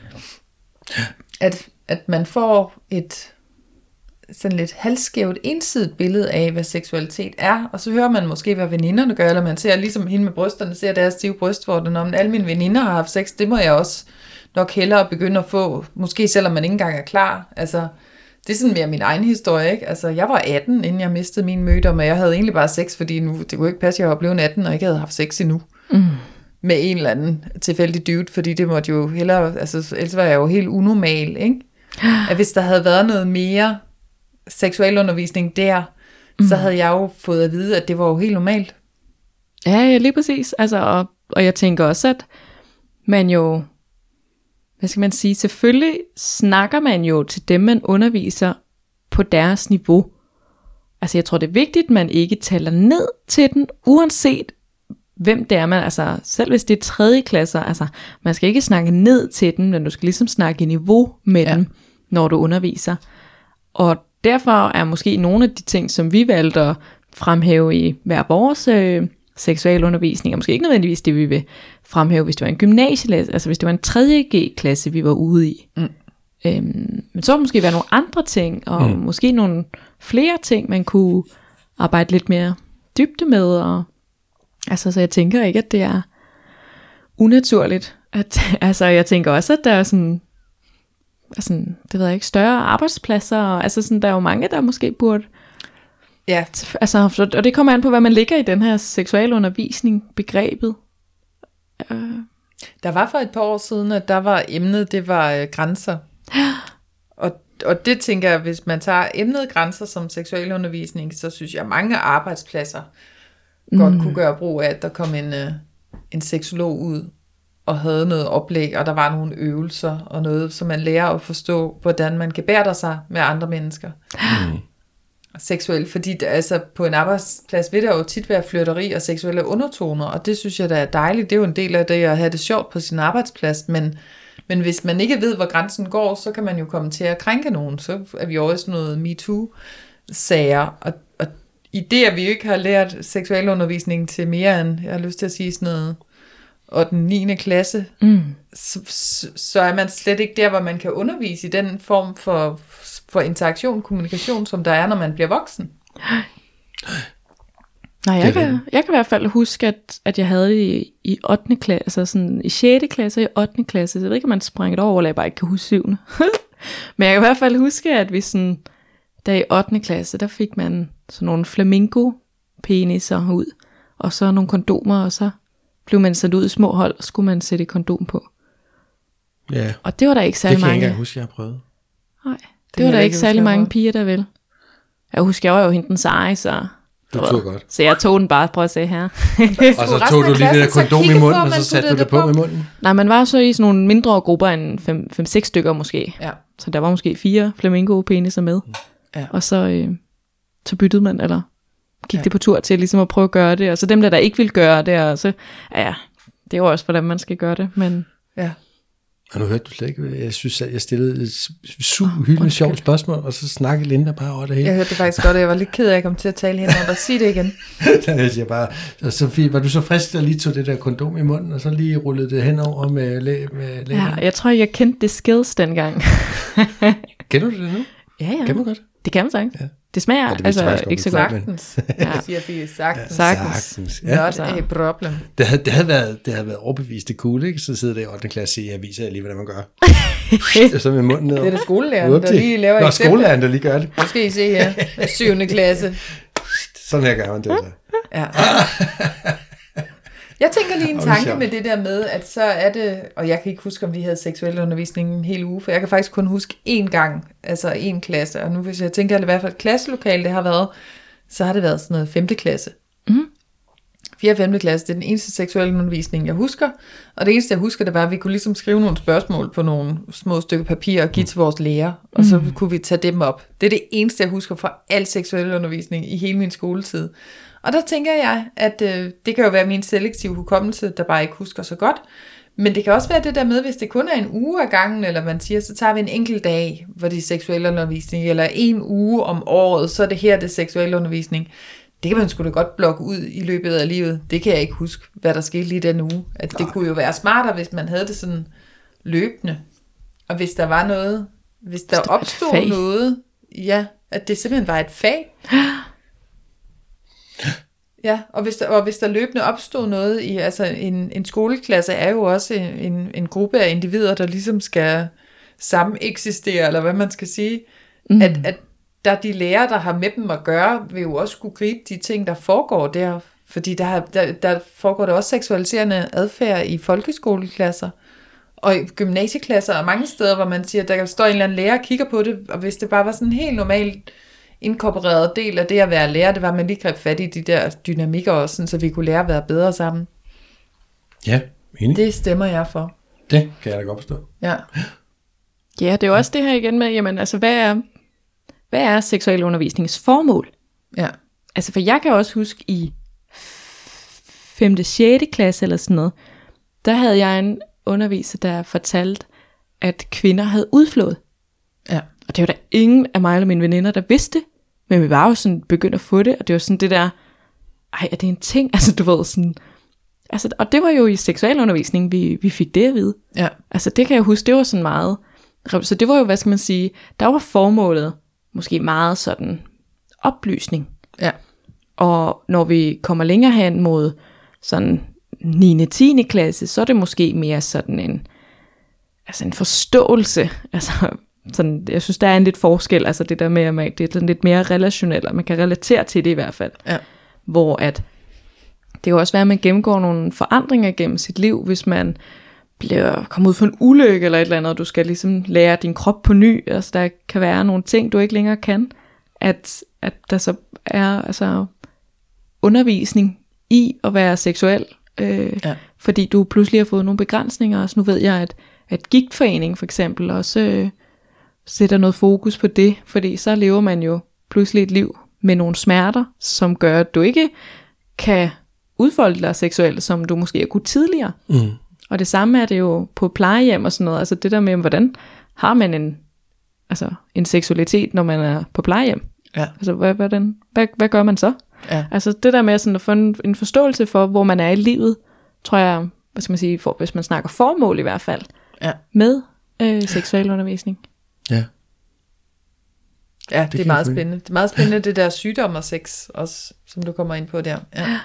at, at man får et sådan lidt halvskævt, ensidigt billede af, hvad seksualitet er, og så hører man måske, hvad veninderne gør, eller man ser ligesom hende med brysterne, ser deres stive brystvorter, når alle mine veninder har haft sex, det må jeg også nok hellere begynde at få, måske selvom man ikke engang er klar, altså, det er sådan mere min egen historie, ikke? Altså, jeg var atten, inden jeg mistede min mødom, og jeg havde egentlig bare sex, fordi nu, det kunne ikke passe, at jeg var blevet atten, og ikke havde haft sex endnu. Mm. med en eller anden tilfældig dude, fordi det måtte jo hellere, altså ellers var jeg jo helt unormal, ikke? At hvis der havde været noget mere seksualundervisning der, mm. så havde jeg jo fået at vide, at det var jo helt normalt. Ja, ja, lige præcis. Altså, og, og jeg tænker også, at man jo, hvad skal man sige, selvfølgelig snakker man jo til dem, man underviser på deres niveau. Altså jeg tror, det er vigtigt, at man ikke taler ned til den, uanset hvem det er man, altså selv hvis det er tredje klasser, altså man skal ikke snakke ned til den, men du skal ligesom snakke i niveau med ja. dem, når du underviser. Og derfor er måske nogle af de ting, som vi valgte at fremhæve i hver vores øh, seksualundervisning, og måske ikke nødvendigvis det, vi vil fremhæve, hvis det var en gymnasieklasse, altså hvis det var en tredje G-klasse, vi var ude i. Mm. Øhm, men så måske være nogle andre ting, og mm. måske nogle flere ting, man kunne arbejde lidt mere dybde med, og altså, så jeg tænker ikke, at det er unaturligt. At, altså, jeg tænker også, at der er sådan, sådan det ved jeg ikke, større arbejdspladser, og altså sådan, der er jo mange, der måske burde, ja. Altså, og det kommer an på, hvad man ligger i den her seksualundervisning, begrebet. Uh. Der var for et par år siden, at der var emnet, det var øh, grænser. Og, og det tænker jeg, hvis man tager emnet grænser som seksualundervisning, så synes jeg, at mange arbejdspladser mm. godt kunne gøre brug af, at der kom en, øh, en seksolog ud og havde noget oplæg, og der var nogle øvelser og noget, så man lærer at forstå, hvordan man gebærder sig med andre mennesker. Mm. Seksuelt, fordi det, altså, på en arbejdsplads vil der jo tit være flirteri og seksuelle undertoner, og det synes jeg, der er dejligt. Det er jo en del af det at have det sjovt på sin arbejdsplads, men, men hvis man ikke ved, hvor grænsen går, så kan man jo komme til at krænke nogen. Så er vi også noget MeToo-sager, og, og i det, at vi jo ikke har lært seksualundervisning til mere end, jeg har lyst til at sige sådan noget, og den niende klasse, mm. så, så, så er man slet ikke der, hvor man kan undervise i den form for for interaktion, kommunikation, som der er, når man bliver voksen. Nej, jeg kan, jeg kan i hvert fald huske, at, at jeg havde det i, i ottende klasse, altså sådan i sjette klasse og i ottende klasse, så jeg ved ikke, om man sprang et over, eller jeg bare ikke kan huske syvende. Men jeg kan i hvert fald huske, at vi sådan, der i ottende klasse, der fik man sådan nogle flamingo-peniser ud, og så nogle kondomer, og så blev man sat ud i små hold, og skulle man sætte et kondom på. Ja. Og det var der ikke særlig mange. Det kan jeg ikke huske, jeg har prøvet. Nej. Det, det var der ikke særlig mange piger, der vil. Jeg husker, jeg var jo hende den seje, så... Du tog godt. Så jeg tog den bare, prøv at se her. Og så tog du lige det der kondom i munden, og så satte du det på, på i munden? Nej, man var så i sådan nogle mindre grupper end fem seks stykker måske. Ja. Så der var måske fire flamingo-peniser med. Ja. Og så, øh, så byttede man, eller gik ja. det på tur til ligesom at prøve at gøre det. Og så dem der, der ikke ville gøre det, og så... Ja, det er jo også, hvordan man skal gøre det, men... Ja. Og nu hørte du slet ikke, jeg synes, at jeg stillede et super hyldende sjovt spørgsmål, og så snakkede Linda bare over det hele. Jeg hørte det faktisk godt, og jeg var lidt ked af, at jeg kom til at tale hende om at sige det igen. Jeg siger bare, og Sofie, var du så frisk, at lige tog det der kondom i munden, og så lige rullede det henover med læ- med lægerne? Ja, jeg tror, jeg kendte det skills dengang. Kender du det nu? Ja, ja. Kan man godt? Det kan man sagtens. Ja. Det smager ja, det altså ikke så godt. Sagtens. Ja. Siger vi sagtens. Sagtens. Sagtens. Ja. Not a problem. Det havde, det havde været, det havde været overbevist det cool, ikke? Så sidder der i ottende klasse og siger, jeg viser jer lige, hvordan man gør. Så med munden ned. Det er det skolelæreren, der lige laver Nå, skolelæreren, der lige gør det. Nu skal I se her. syvende klasse. Sådan her gør man det. Så. Ja. Jeg tænker lige en tanke med det der med, at så er det, og jeg kan ikke huske, om vi havde seksuel undervisning en hel uge, for jeg kan faktisk kun huske én gang, altså én klasse, og nu hvis jeg tænker, at det i hvert fald et klasselokale, det har været, så har det været sådan noget femte klasse. Mm. fjerde og femte klasse, det er den eneste seksuelle undervisning, jeg husker, og det eneste, jeg husker, det var, at vi kunne ligesom skrive nogle spørgsmål på nogle små stykker papir og give mm. til vores lærer, og så mm. kunne vi tage dem op. Det er det eneste, jeg husker fra al seksuel undervisning i hele min skoletid. Og der tænker jeg, at øh, det kan jo være min selektive hukommelse, der bare ikke husker så godt. Men det kan også være det der med, hvis det kun er en uge ad gangen, eller man siger, så tager vi en enkelt dag, hvor det er seksuel undervisning, eller en uge om året, så er det her, det er seksuel undervisning. Det kan man sgu da godt blokke ud i løbet af livet. Det kan jeg ikke huske, hvad der skete lige den uge. At det kunne jo være smartere, hvis man havde det sådan løbende. Og hvis der var noget, hvis der opstod noget, ja, at det simpelthen var et fag. Ja, og hvis, der, og hvis der løbende opstod noget i, altså en, en skoleklasse er jo også en, en gruppe af individer, der ligesom skal sammen eksistere, eller hvad man skal sige, mm. at, at der de lærere, der har med dem at gøre, vil jo også kunne gribe de ting, der foregår der fordi der, har, der, der foregår der også seksualiserende adfærd i folkeskoleklasser, og i gymnasieklasser, og mange steder, hvor man siger, der står en eller anden lærer og kigger på det, og hvis det bare var sådan en helt normal inkorporeret del af det at være lærer, det var, at man lige greb fat i de der dynamikker også, sådan, så vi kunne lære at være bedre sammen. Ja, enig. Det stemmer jeg for. Det kan jeg da godt forstå. Ja. Ja, det er jo også det her igen med, jamen altså, hvad er, hvad er seksualundervisningens formål? Ja. Altså, for jeg kan også huske i femte sjette klasse eller sådan noget, der havde jeg en underviser, der fortalte, at kvinder havde udflået. Ja. Og det var der ingen af mig eller mine veninder, der vidste, men vi var jo sådan begyndt at få det, og det var sådan det der, ej, er det en ting? Altså, du ved sådan, altså, og det var jo i seksualundervisning, vi, vi fik det at vide. Ja. Altså, det kan jeg huske, det var sådan meget, så det var jo, hvad skal man sige, der var formålet måske meget sådan oplysning. Ja. Og når vi kommer længere hen mod sådan niende og tiende klasse, så er det måske mere sådan en, altså en forståelse. Altså, sådan, jeg synes, der er en lidt forskel, altså det der med, at man, det er sådan lidt mere relationelt, og man kan relatere til det i hvert fald. Ja. Hvor at, det kan også være, at man gennemgår nogle forandringer gennem sit liv, hvis man bliver kommet ud for en ulykke eller et eller andet, og du skal ligesom lære din krop på ny, altså der kan være nogle ting, du ikke længere kan, at, at der så er altså undervisning i at være seksuel, øh, Ja. fordi du pludselig har fået nogle begrænsninger. Altså nu ved jeg, at, at Gigtforeningen for eksempel også øh, sætter noget fokus på det, fordi så lever man jo pludselig et liv med nogle smerter, som gør, at du ikke kan udfolde dig seksuelt, som du måske har kunnet tidligere. Mm. Og det samme er det jo på plejehjem og sådan noget. Altså det der med, hvordan har man en, altså en seksualitet, når man er på plejehjem? Ja. Altså hvad, hvordan, hvad, hvad gør man så? Ja. Altså det der med sådan at få en, en forståelse for, hvor man er i livet, tror jeg, hvad skal man sige, for, hvis man snakker formål i hvert fald, Ja. med øh, seksualundervisning. Ja. Ja, det, det er kan meget jeg følge. spændende. Det er meget spændende, det der sygdom og sex også, som du kommer ind på der. Ja.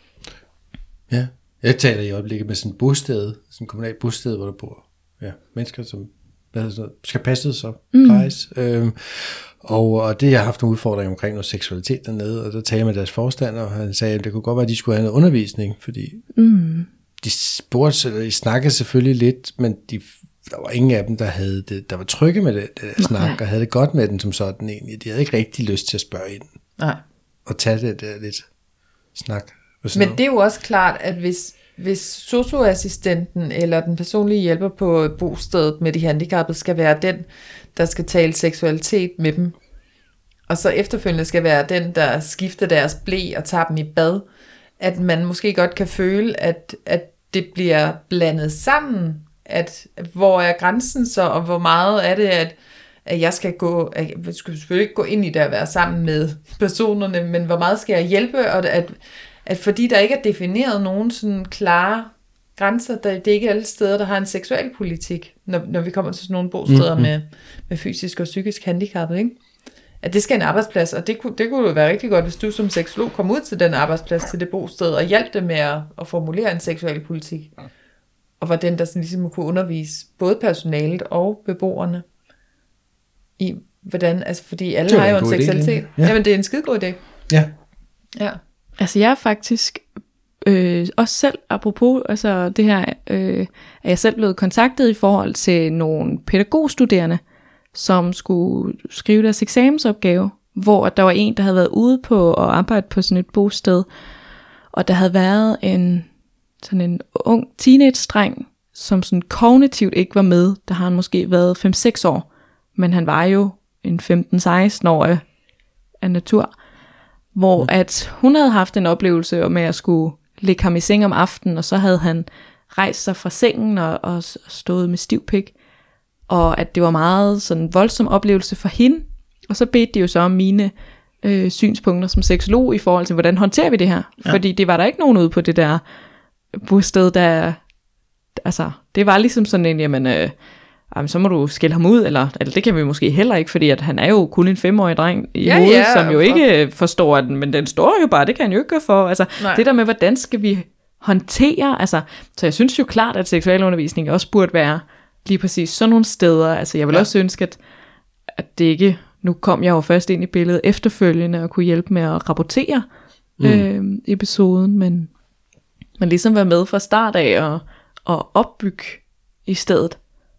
Ja. Jeg taler i øjeblikket med sådan et bosted, sådan et kommunalt bosted, hvor der bor ja, mennesker, som hvad hedder sådan noget, skal passes og plejes. Mm. Øhm, og, og det, jeg har haft nogle udfordringer omkring noget seksualitet dernede, og der talte jeg med deres forstander, og han sagde, at det kunne godt være, at de skulle have noget undervisning, fordi Mm. de spurgte, eller de snakkede selvfølgelig lidt, men de, der var ingen af dem, der havde det, der var trygge med det, det der snak, og havde det godt med den som sådan egentlig. De havde ikke rigtig lyst til at spørge ind, Nej. og tage det der lidt snak. Men det er jo også klart, at hvis, hvis socioassistenten eller den personlige hjælper på bostedet med de handicappede skal være den, der skal tale seksualitet med dem, og så efterfølgende skal være den, der skifter deres ble og tager dem i bad, at man måske godt kan føle, at, at det bliver blandet sammen, at hvor er grænsen så, og hvor meget er det, at, at jeg skal gå, at jeg skal selvfølgelig ikke gå ind i det at være sammen med personerne, men hvor meget skal jeg hjælpe, og at, at fordi der ikke er defineret nogen sådan klare grænser, der, det er ikke alle steder, der har en seksualpolitik, når, når vi kommer til sådan nogle bosteder mm-hmm. med, med fysisk og psykisk handicappet, ikke? At det skal en arbejdsplads, og det kunne, det kunne jo være rigtig godt, hvis du som seksolog kom ud til den arbejdsplads, til det bosted, og hjalp dem med at, at formulere en seksualpolitik, og var den, der sådan ligesom kunne undervise både personalet og beboerne i, hvordan, altså fordi alle har jo en seksualitet. Ja. Jamen, det er en skidegod idé. Ja. Ja. Altså jeg er faktisk øh, også selv, apropos altså det her, øh, er jeg selv blevet kontaktet i forhold til nogle pædagogstuderende, som skulle skrive deres eksamensopgave, hvor der var en, der havde været ude på at arbejde på sådan et bosted, og der havde været en sådan en ung teenage-dreng, som sådan kognitivt ikke var med. Der har han måske været fem seks år, men han var jo en femten seksten år af, af natur, hvor mm. at hun havde haft en oplevelse med at skulle lægge ham i seng om aftenen, og så havde han rejst sig fra sengen og, og stået med stiv pik, og at det var meget sådan voldsom oplevelse for hende, og så bedte de jo så om mine øh, synspunkter som seksolog i forhold til, hvordan håndterer vi det her, ja. Fordi det var der ikke nogen ude på det der bosted, der, altså, det var ligesom sådan en, jamen, øh, jamen, så må du skælde ham ud, eller, eller det kan vi måske heller ikke, fordi at han er jo kun en femårig dreng i ja, hovedet, ja, som jo for... ikke forstår den, men den står jo bare, det kan han jo ikke gøre for, altså, Nej. Det der med, hvordan skal vi håndtere, altså, så jeg synes jo klart, at seksualundervisning også burde være lige præcis sådan nogle steder, altså, jeg vil ja. også ønske, at, at det ikke, nu kom jeg jo først ind i billedet efterfølgende, og kunne hjælpe med at rapportere mm. øh, episoden, men, men ligesom være med fra start af og, og opbygge i stedet.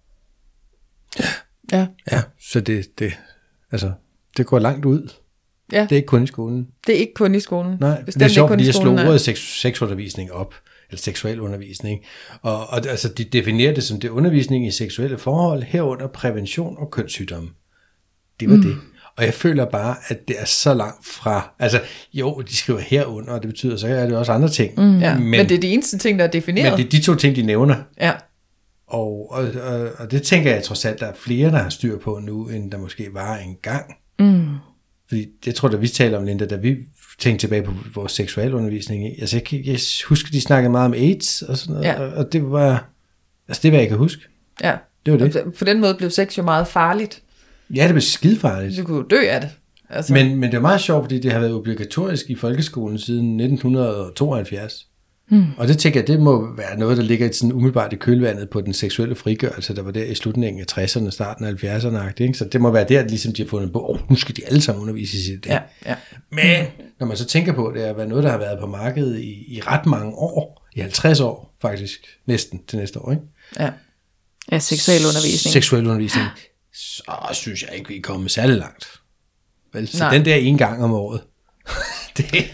Ja. Ja, så det, det, altså, det går langt ud. Ja. Det er ikke kun i skolen. Det er ikke kun i skolen. Nej, Bestemt det er sjovt, ikke kun fordi i jeg slog skolen, ordet sex, seksualundervisning op, eller seksuel undervisning, og, og altså, de definerer det som det undervisning i seksuelle forhold, herunder prævention og kønssygdomme. Det var mm. det. Og jeg føler bare, at det er så langt fra, altså jo, de skriver herunder, og det betyder, så er det også andre ting. Mm. Ja, men, men det er de eneste ting, der er defineret. Men det er de to ting, de nævner. Ja. Og, og, og, og det tænker jeg trods alt, der er flere, der har styr på nu, end der måske var engang. Mm. Fordi det tror jeg, da vi taler om, Linda, da vi tænkte tilbage på vores seksualundervisning. Altså jeg, jeg husker, de snakkede meget om AIDS og sådan noget, ja. og, og det var, altså det var jeg kan huske. Ja, det var det. På den måde blev sex jo meget farligt. Ja, det blev skidefarligt. Du kunne jo dø af det. Altså. Men, men det var meget sjovt, fordi det har været obligatorisk i folkeskolen siden nitten tooghalvfjerds. Mm. Og det tænker jeg, det må være noget, der ligger sådan umiddelbart i kølvandet på den seksuelle frigørelse, der var der i slutningen af tresserne, starten af halvfjerdserne. Ikke? Så det må være der, ligesom de har fundet på, oh, nu skal de alle sammen undervises i det. Ja, ja. Men når man så tænker på, det er noget, der har været på markedet i, i ret mange år, i halvtreds år faktisk, næsten til næste år. Ikke? Ja. Ja, seksualundervisning. Seksualundervisning. Så synes jeg ikke, vi er kommet særlig langt. Vel, så Nej. den der en gang om året, det, det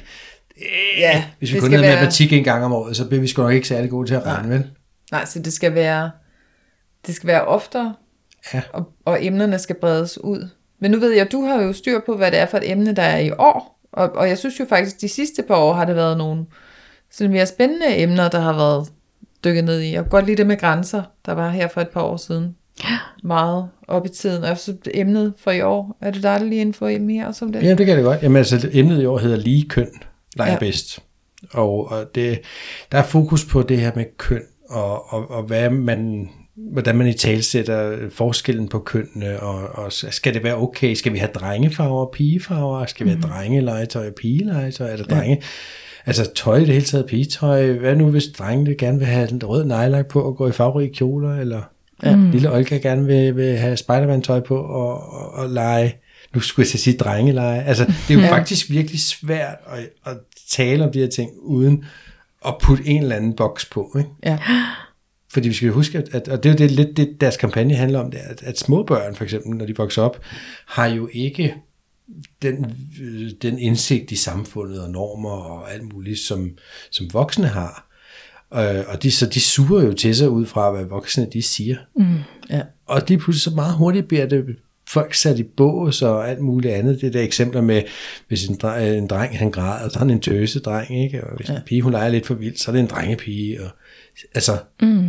ja, hvis vi kun havde være... matematik en gang om året, så bliver vi sgu nok ikke særlig gode til at regne, vel? Nej, så det skal være, det skal være oftere, ja. og, og emnerne skal bredes ud. Men nu ved jeg, du har jo styr på, hvad det er for et emne, der er i år, og, og jeg synes jo faktisk, de sidste par år har det været nogle sådan mere spændende emner, der har været dykket ned i. Jeg kan godt lide det med grænser, der var her for et par år siden. Ja. Meget op i tiden. Og så emnet for i år, er det der der lige info mere som det? Jamen det kan det godt. Jamen altså emnet i år hedder lige køn, leger ja. bedst. Og, og det, der er fokus på det her med køn, og, og, og hvad man, hvordan man i tale sætter forskellen på kønnene, og, og skal det være okay? Skal vi have drengefarver og pigefarver? Skal vi have mm-hmm. drengelegetøj og pigelegetøj? Er der drenge? Ja. Altså tøj i det hele taget, pigetøj. Hvad nu, hvis drengene gerne vil have den røde nejlak på og gå i farverige kjoler, eller ja. mm. lille Olga gerne vil, vil have Spider-Man-tøj på og, og, og lege. Nu skulle jeg sige drengeleje. Altså, det er jo ja. faktisk virkelig svært at, at tale om de her ting, uden at putte en eller anden boks på. Ikke? Ja. Fordi vi skal jo huske, at, at og det er jo det, lidt det, deres kampagne handler om, det er, at, at små børn, for eksempel, når de vokser op, har jo ikke den, den indsigt i samfundet og normer og alt muligt, som, som voksne har. Øh, og de, så de suger jo til sig ud fra, hvad voksne de siger. Mm. Ja. Og lige pludselig så meget hurtigt bliver det folk sat i bås og alt muligt andet. Det der eksempler med, hvis en, dre, en dreng han græder, så er han en tøsedreng, ikke? Og hvis ja. en pige hun leger lidt for vildt, så er det en drengepige. Og, altså, mm.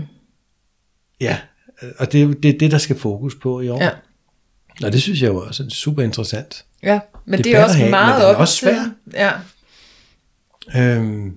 ja, og det er det, det, der skal fokus på i år. Ja. Og det synes jeg jo også er super interessant. Ja, men det, det er også have, meget men det er op også svært. Ja. Øhm,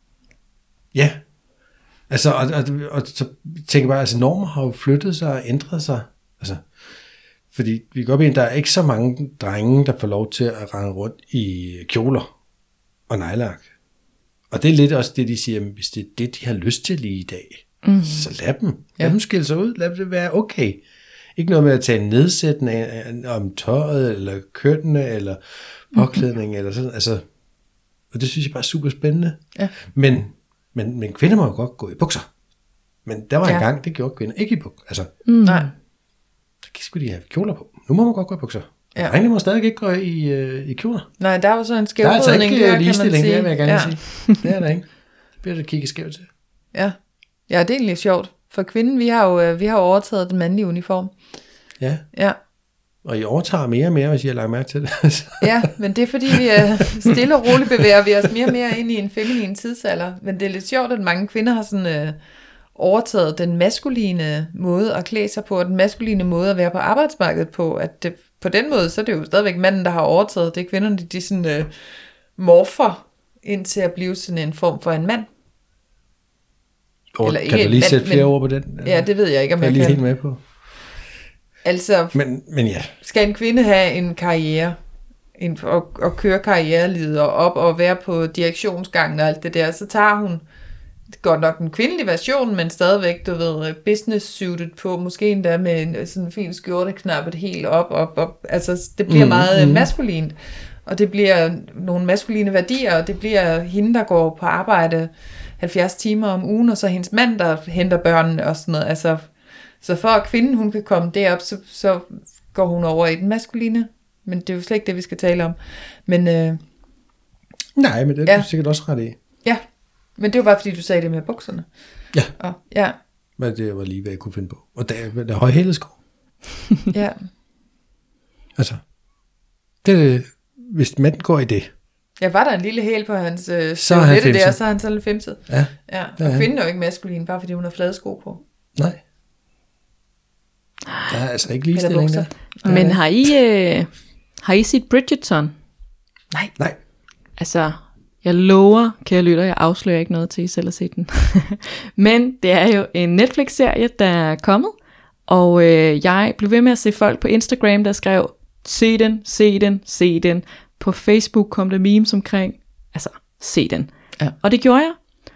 ja, altså, og, og, og så tænker jeg bare, altså normer har jo flyttet sig og ændret sig, altså, fordi vi går op i, at der er ikke så mange drenge, der får lov til at rende rundt i kjoler og nejlak. Og det er lidt også det, de siger, hvis det er det, de har lyst til lige i dag, mm. så lad dem. Lad ja. dem skille sig ud. Lad det være okay. Ikke noget med at tage nedsættende om tøjet, eller kønnene, eller påklædning, mm. eller sådan. Altså, og det synes jeg bare er super spændende. Ja. Men, men, men kvinder må jo godt gå i bukser. Men der var en ja. gang, det gjorde kvinder ikke i bukser. Altså, mm. nej. Så skulle de have kjoler på. Nu må man godt gå i bukser. Ja. Drengene må stadig ikke gå i, øh, i kjoler. Nej, der er jo så en skævvridning. Der er altså ikke der, ligestilling, kan man sige. det vil jeg gerne ja. sige. Det er der ikke. Det bliver der kigget skævt til. Ja. Ja, det er egentlig sjovt. For kvinden, vi har jo vi har overtaget den mandlige uniform. Ja. Ja. Og I overtager mere og mere, hvis I har lagt mærke til det. Ja, men det er fordi, vi er stille og roligt bevæger vi os mere og mere ind i en feminin tidsalder. Men det er lidt sjovt, at mange kvinder har sådan øh, overtaget den maskuline måde at klæde sig på, og den maskuline måde at være på arbejdsmarkedet på. At det, på den måde, så er det jo stadigvæk manden, der har overtaget det. Kvinderne, de, de sådan øh, morfer ind til at blive sådan en form for en mand. Og Eller kan du lige sætte flere ord på den? Ja, det ved jeg ikke, om jeg, jeg kan. Jeg er lige helt med på. Altså, men, men ja. Skal en kvinde have en karriere, en, og, og køre karrierelivet og op og være på direktionsgangen og alt det der, så tager hun godt nok den kvindelige version, men stadigvæk, du ved, business-suited på, måske endda med en sådan en fin skjorte knappet helt op, op, op. Altså, det bliver mm, meget mm. maskulint, og det bliver nogle maskuline værdier, og det bliver hende, der går på arbejde halvfjerds timer om ugen, og så hendes mand, der henter børnene og sådan noget. Altså, så for at kvinden, hun kan komme derop, så, så går hun over i den maskuline, men det er jo slet ikke det, vi skal tale om. Men, øh, Nej, men det er ja. du sikkert også ret i. Ja, men det var bare fordi, du sagde det med bukserne. Ja. Og, ja. Men det var lige, hvad jeg kunne finde på. Og der, der er højhælede sko. Ja. Altså, det, hvis manden går i det. Ja, var der en lille hæl på hans øh, støvlette der, så er han så lidt femset. Ja. Ja, og ja, kvinden er jo ikke maskulin, bare fordi hun har flade sko på. Nej. Der er altså ikke ligestilling der. Men har I, øh, har I set Bridgerton? Nej. Nej. Altså, jeg lover, kære lytter, jeg afslører ikke noget til, I selv har set den. Men det er jo en Netflix-serie, der er kommet, og øh, jeg blev ved med at se folk på Instagram, der skrev, se den, se den, se den. På Facebook kom der memes omkring, altså, se den. Ja. Og det gjorde jeg.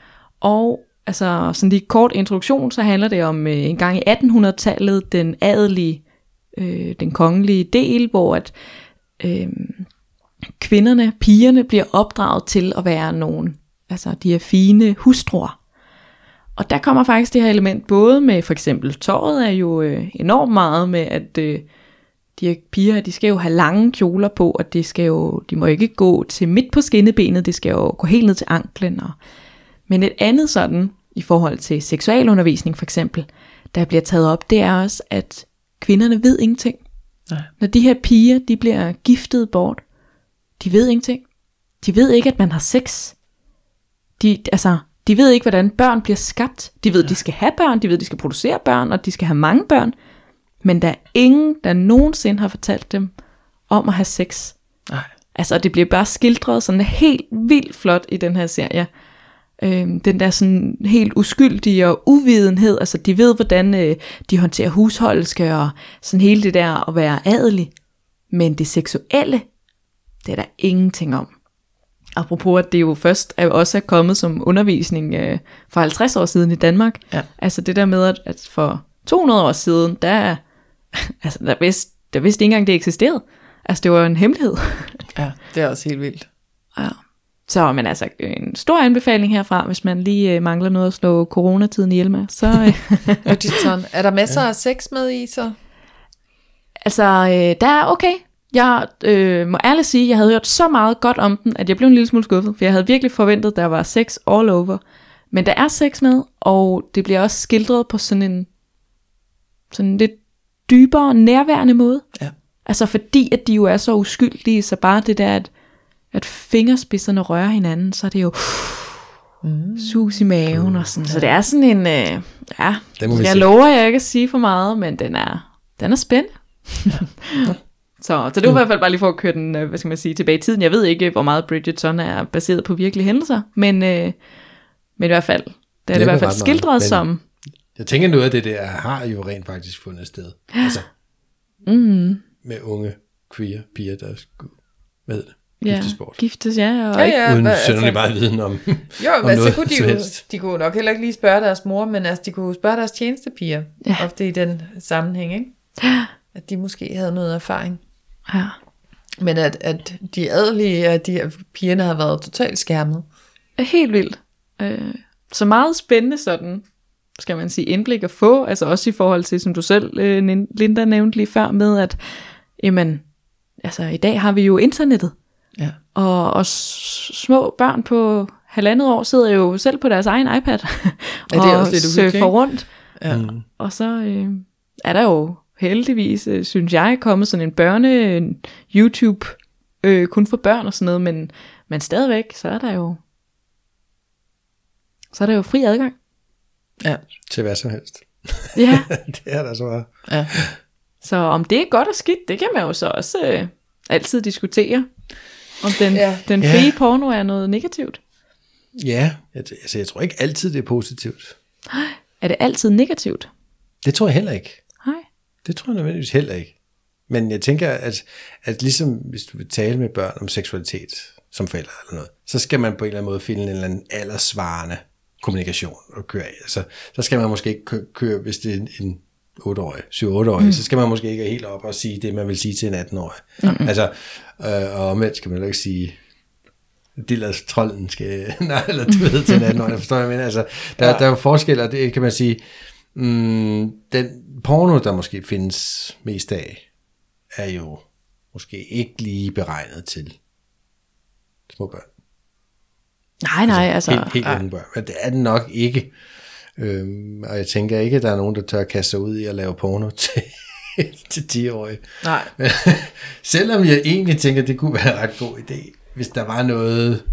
Og altså, sådan lige kort introduktion, så handler det om øh, en gang i attenhundredetallet, den adelige, øh, den kongelige del, hvor at øh, kvinderne, pigerne, bliver opdraget til at være nogle, altså de her fine hustruer. Og der kommer faktisk det her element, både med for eksempel tøjet er jo øh, enormt meget med, at øh, de her piger, de skal jo have lange kjoler på, og det skal jo, de må ikke gå til midt på skinnebenet, det skal jo gå helt ned til anklen. Og, men et andet sådan, i forhold til seksualundervisning for eksempel, der bliver taget op, det er også, at kvinderne ved ingenting. Nej. Når de her piger, de bliver giftet bort, de ved ingenting. De ved ikke, at man har sex. De, altså, de ved ikke, hvordan børn bliver skabt. De ved, at de skal have børn, de ved, at de skal producere børn, og de skal have mange børn. Men der er ingen, der nogensinde har fortalt dem om at have sex. Nej. Altså, det bliver bare skildret sådan helt vildt flot i den her serie. Øhm, den der sådan helt uskyldige og uvidenhed. Altså, de ved, hvordan øh, de håndterer husholdske og sådan hele det der at være adelig. Men det seksuelle, det er der ingenting om. Apropos, at det jo først er også er kommet som undervisning øh, for halvtreds år siden i Danmark. Ja. Altså det der med, at, at for to hundrede år siden, der, altså, der, vidste, der vidste ikke engang, det eksisterede. Altså det var en hemmelighed. Ja, det er også helt vildt. Ja. Så men altså en stor anbefaling herfra, hvis man lige øh, mangler noget at slå coronatiden ihjel med. Så, øh. Er der masser af sex med i så? Altså øh, der er okay. Jeg øh, må ærligt sige, at jeg havde hørt så meget godt om den, at jeg blev en lille smule skuffet, for jeg havde virkelig forventet, at der var sex all over. Men der er sex med, og det bliver også skildret på sådan en sådan lidt dybere, nærværende måde. Ja. Altså fordi, at de jo er så uskyldige, så bare det der, at, at fingerspidserne rører hinanden, så er det jo mm. sus i maven mm. og sådan. Så det er sådan en, øh, ja, jeg lover, jeg ikke at sige for meget, men den er, den er spændende. Ja. Så, så det var i hvert fald bare lige for at køre den, hvad skal man sige, tilbage i tiden. Jeg ved ikke, hvor meget Bridgerton er baseret på virkelige hændelser, men, øh, men i hvert fald, det er det i hvert fald skildret meget, som... Jeg tænker, noget af det der har jo rent faktisk fundet sted. Altså, mm. med unge, queer piger, der skulle med det. Ja, giftesport. Giftes, ja. Og ja, ja, uden altså, sønderlig meget viden om, jo, om men noget så kunne de jo, de kunne nok heller ikke lige spørge deres mor, men altså, de kunne spørge deres tjenestepiger, ja. Ofte i den sammenhæng, ikke? Ja. At de måske havde noget erfaring. Ja. Men at, at de adelige, at de her pigerne har været totalt skærmet. Helt vildt. Øh, så meget spændende sådan, skal man sige, indblik at få, altså også i forhold til, som du selv, øh, Linda, nævnte lige før med, at jamen, altså i dag har vi jo internettet. Ja. Og, og små børn på halvandet år sidder jo selv på deres egen iPad ja, og det er også lidt surfer rundt. Ja. Mm. Og så øh, er der jo heldigvis, øh, synes jeg, kommet sådan en børne YouTube øh, kun for børn og sådan noget, men, men stadigvæk, så er der jo så er der jo fri adgang. Ja. Til hvad som helst. Ja. Det er der så meget. Ja. Så om det er godt og skidt, det kan man jo så også øh, altid diskutere. Om den, ja. den frie ja. porno er noget negativt. Ja, altså jeg tror ikke altid det er positivt. Er det altid negativt? Det tror jeg heller ikke. Nej. Det tror jeg nødvendigvis heller ikke. Men jeg tænker, at, at ligesom hvis du vil tale med børn om seksualitet som forældre eller noget, så skal man på en eller anden måde finde en eller anden alderssvarende kommunikation at køre af. Altså, så skal man måske ikke køre, køre hvis det er en, en otte-årig, syv-otte-årig, mm. så skal man måske ikke helt op og sige det, man vil sige til en atten-årig. Mm-hmm. Altså, øh, og omvendt skal man jo ikke sige, Dillers trolden skal, nej, eller du ved, til en atten-årig, forstår jeg, men altså, der, ja. der er jo forskel, og det kan man sige, mm, den porno, der måske findes mest af, er jo måske ikke lige beregnet til små børn. Nej, nej, altså. Helt, helt unge børn, men det er den nok ikke. Øhm, og jeg tænker ikke, at der er nogen, der tør at kaste sig ud i at lave porno til, til ti-årige. Nej. Men, selvom jeg egentlig tænker, at det kunne være en ret god idé, hvis der var noget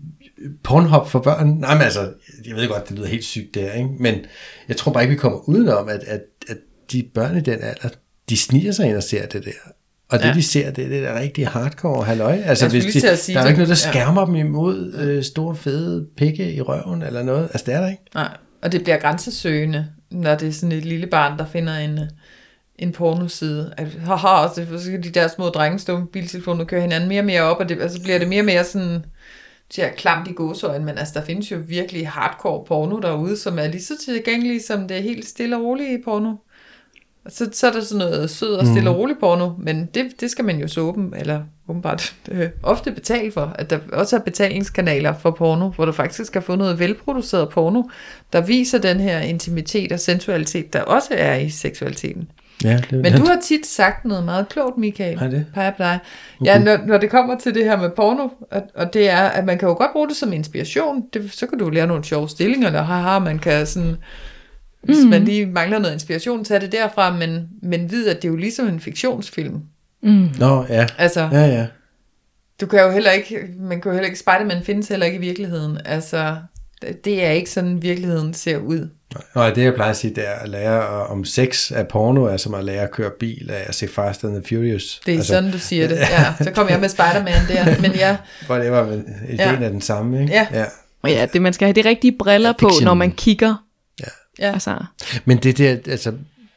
Pornhub for børn. Nej, men altså, jeg ved godt, det lyder helt sygt der, ikke? Men jeg tror bare ikke, vi kommer udenom, at, at, at de børn i den alder, de sniger sig ind og ser det der. Og det, ja. de ser, det, det er rigtig hardcore halløj. Altså, hvis de, der er jo ikke noget, der skærmer ja. dem imod øh, store, fede pikke i røven eller noget. Altså, det er der ikke. Nej, og det bliver grænsesøgende, når det er sådan et lille barn, der finder en, en pornoside. At, haha, og så skal de der små drenge stå med mobiltelefonen og køre hinanden mere og mere op, og det, altså bliver det mere og mere sådan, tja, klamt i gåseøjne, men altså, der findes jo virkelig hardcore porno derude, som er lige så tilgængelige, som det er helt stille og roligt porno. Så, så er der sådan noget sød og stille og rolig porno, men det, det skal man jo så åben, eller åbenbart øh, ofte betale for, at der også er betalingskanaler for porno, hvor du faktisk skal få noget velproduceret porno, der viser den her intimitet og sensualitet, der også er i seksualiteten. Ja, det, men du har tit sagt noget meget klogt, Michael. Har det? Peger på dig. Okay. Ja, når, når det kommer til det her med porno, og, og det er, at man kan jo godt bruge det som inspiration, det, så kan du lære nogle sjove stillinger, eller haha, man kan sådan... Hvis mm. man lige mangler noget inspiration, så er det derfra, men, men vid, at det er jo ligesom en fiktionsfilm. Mm. Nå, ja. Altså, ja, ja. Du kan jo heller ikke, man kan jo heller ikke, Spider-Man findes heller ikke i virkeligheden. Altså, det er ikke sådan, virkeligheden ser ud. Nej, det jeg plejer at sige, det er at lære om sex af porno, er som at lære at køre bil, af at se Fast and the Furious. Det er altså, sådan, du siger det. Ja, så kommer jeg med Spider-Man der, men ja. Hvor det var, men ideen ja. er den samme, ikke? Ja. Ja. Ja, det man skal have de rigtige briller ja, på, når man kigger. Ja. Altså. Men det der, altså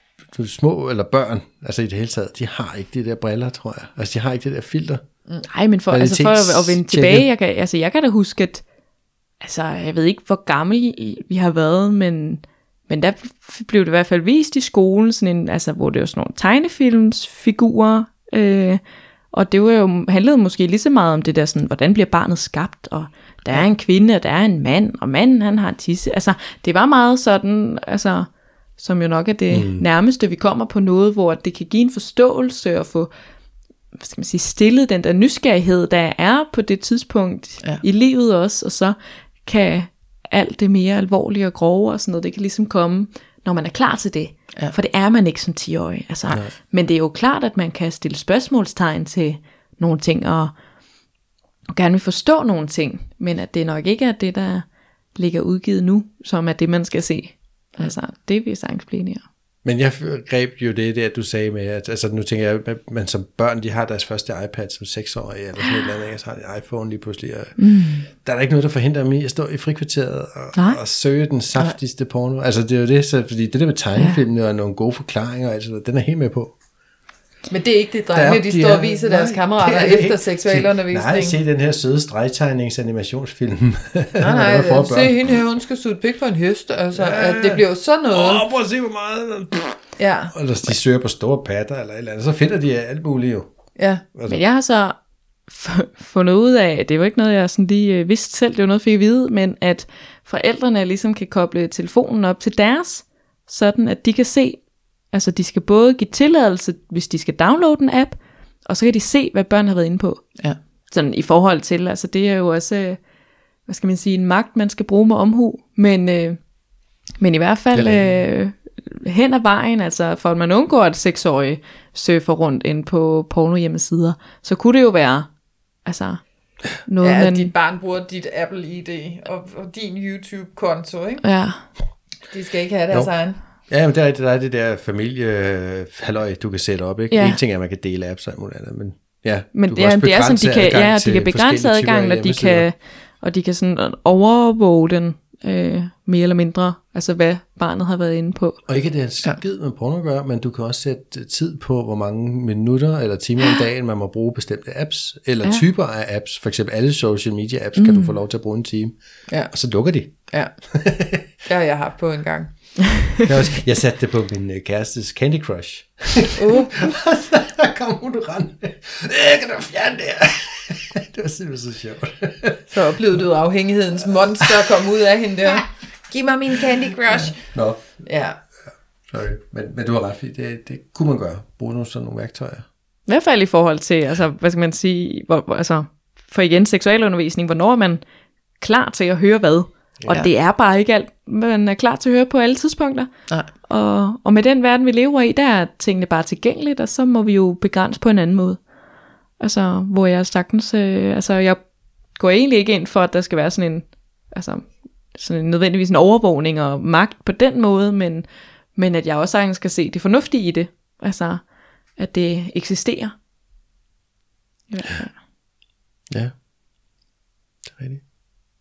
små eller børn, altså i det hele taget, de har ikke de der briller, tror jeg. Altså de har ikke det der filter. Nej, men for, altså for at, at vende tilbage, jeg kan, altså jeg kan da huske, at altså jeg ved ikke, hvor gammel vi har været, men, men der blev det i hvert fald vist i skolen, sådan en, altså, hvor det var sådan nogle tegnefilmsfigurer, øh, og det var jo, handlede måske lige så meget om det der, sådan, hvordan bliver barnet skabt, og der er en kvinde, og der er en mand, og manden, han har en tisse. Altså, det var meget sådan, altså, som jo nok er det mm. nærmeste, vi kommer på noget, hvor det kan give en forståelse, og få, hvad skal man sige, stillet den der nysgerrighed, der er på det tidspunkt ja. i livet også, og så kan alt det mere alvorlige og grove og sådan noget, det kan ligesom komme, når man er klar til det. Ja. For det er man ikke som ti-årig. Altså, men det er jo klart, at man kan stille spørgsmålstegn til nogle ting, og og gerne vil forstå nogle ting, men at det nok ikke er det, der ligger udgivet nu, som er det, man skal se. Altså, det er vi sagtens blive enige. Men jeg greb jo det, det, at du sagde med, at altså, nu tænker jeg, at man som børn, de har deres første iPad som seksårige, eller sådan et eller andet, så har de en iPhone lige pludselig, og mm. der er der ikke noget, der forhindrer dem i at stå i frikvarteret og, og søge den saftigste porno. Altså, det er jo det, så, fordi det der med tegnefilmene ja. og nogle gode forklaringer, og altså, den er helt med på. Men det er ikke det drenge, de, de står og viser nej, deres kammerater efter seksualundervisning. Nej, se den her søde stregtegnings-animationsfilm. Nej, nej, se hende her, hun skal suge pik på en høst. Altså, ja. at det bliver jo sådan noget. Åh, oh, prøv at se, hvor meget. Ja. Og de ja. søger på store patter eller et eller andet, så finder de alt muligt jo. Ja, altså. Men jeg har så fundet ud af, det er jo ikke noget, jeg sådan lige vidste selv, det er jo noget, jeg fik at vide, men at forældrene ligesom kan koble telefonen op til deres, sådan at de kan se. Altså, de skal både give tilladelse, hvis de skal downloade en app, og så kan de se, hvad børn har været inde på. Ja. Sådan i forhold til, altså det er jo også, hvad skal man sige, en magt, man skal bruge med omhu, men, øh, men i hvert fald øh, hen ad vejen, altså for at man undgår, at seksårige surfer rundt ind på porno hjemmesider, så kunne det jo være, altså noget, ja, man... dit barn bruger dit Apple I D og, og din YouTube-konto, ikke? Ja. De skal ikke have deres no. egen. Ja, men der er det, der, er det der familie halløj, du kan sætte op, ikke? Ja. En ting er, at man kan dele apps og alt andet, men ja, men du det er, det er sådan, de kan, ja, de kan begrænse adgangen, og de kan, og de kan sådan overvåge den, øh, mere eller mindre, altså hvad barnet har været inde på. Og ikke at det har skid med porno at gøre, men du kan også sætte tid på, hvor mange minutter eller timer om dagen, man må bruge bestemte apps, eller ja. typer af apps. For eksempel alle social media apps, mm. kan du få lov til at bruge en time. Ja. Og så lukker de. Ja, det har jeg haft på en gang. Jeg, også, jeg satte det på min kærestes Candy Crush. Uh. Så kom hun rende. Jeg kan da fjerne det her. Det var simpelthen så sjovt. Så oplevede du afhængighedens monster komme ud af hende der. Giv mig min Candy Crush. Nå. No. Ja. Sorry. Men, men du har ret, fordi det, det kunne man gøre. Bruge nogle sådan nogle værktøjer. I hvert fald i forhold til, altså, hvad skal man sige, hvor, hvor, altså, for igen seksualundervisning, hvornår er man klar til at høre hvad? Og ja. det er bare ikke alt, man er klar til at høre på alle tidspunkter. Nej. Og, og med den verden, vi lever i, der er tingene bare tilgængeligt, og så må vi jo begrænse på en anden måde. Altså, hvor jeg sagtens, øh, altså jeg går egentlig ikke ind for, at der skal være sådan en, altså sådan en nødvendigvis en overvågning og magt på den måde, men, men at jeg også sagtens skal se det fornuftige i det. Altså, at det eksisterer. I hvert fald. Ja, det er rigtigt.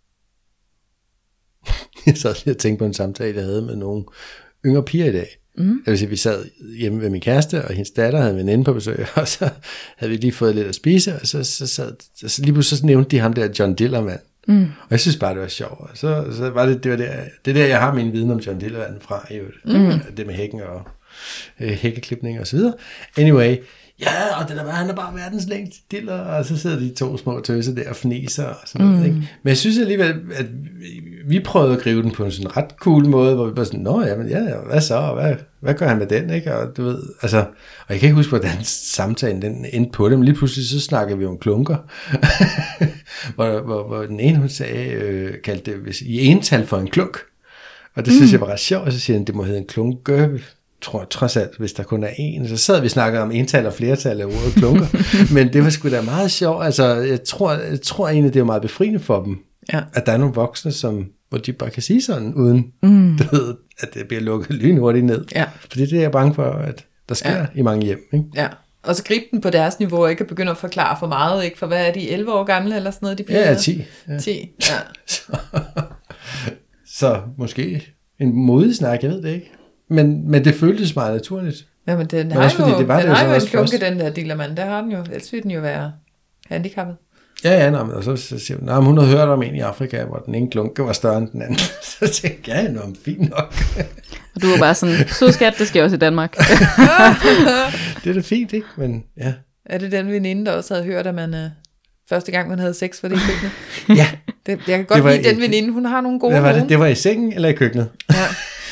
Jeg sad lige og tænkte på en samtale, jeg havde med nogle yngre piger i dag. Mm. Jeg vil sige, vi sad hjemme ved min kæreste, og hendes datter havde en veninde på besøg, og så havde vi lige fået lidt at spise, og så, så, sad, så lige pludselig så nævnte de ham der John Dillermand. Mm. Og jeg synes bare, det var sjovt. Og så, så var det, det var der, det der, jeg har min viden om John Dillermand fra, jo, mm. det med hækken og øh, hækkeklipning og så videre. Anyway, ja, og det der var, han er bare verdens længste diller, og så sidder de to små tøser der og fniser og sådan noget, mm. ikke? Men jeg synes alligevel, at vi prøvede at gribe den på en sådan ret cool måde, hvor vi bare sådan, nå, jamen, ja, hvad så, og hvad, hvad gør han med den, ikke? Og du ved, altså, og jeg kan ikke huske, hvordan samtalen den endte på det, men lige pludselig så snakkede vi om klunker, hvor, hvor, hvor den ene, hun sagde, øh, kaldte det hvis, i ental for en klunk, og det mm. synes jeg var ret sjovt, og så siger han, det må hedde en klunke, tror trods alt, hvis der kun er en, så sad vi og snakkede om ental og flertal af ordet klunker, men det var sgu da meget sjovt, altså jeg tror, jeg tror egentlig, det er meget befriende for dem, ja. At der er nogle voksne, som, hvor de bare kan sige sådan, uden mm. du ved, at det bliver lukket lynhurtigt ned, ja. For det er det, jeg er bange for, at der sker ja. I mange hjem, ikke? Ja. Og så gribe den på deres niveau, og ikke begynde at forklare for meget, ikke? For hvad er de, elleve år gamle eller sådan noget, de bliver? Ja, ti. Ja. ti, ja. så, så måske en modig snak, jeg ved det ikke. Men, men det føltes meget naturligt. Ja, men den har men jo, det var den det har jo en klunke, den der Dillermand. Der har den jo, ellers vil den jo være handicappet. Ja, ja, nej, og så, så siger hun, nej, hun havde hørt om en i Afrika, hvor den ene klunke var større end den anden. Så tænkte jeg, ja, nå, fint nok. Og du var bare sådan, så skat, det sker også i Danmark. Det er da fint, ikke? Men ja. Er det den veninde, der også havde hørt, at man uh, første gang, man havde sex, var det i køkkenet? Ja. Det, jeg kan godt lide den veninde, hun har nogle gode hvad var det? Det var i sengen eller i køkkenet? Ja.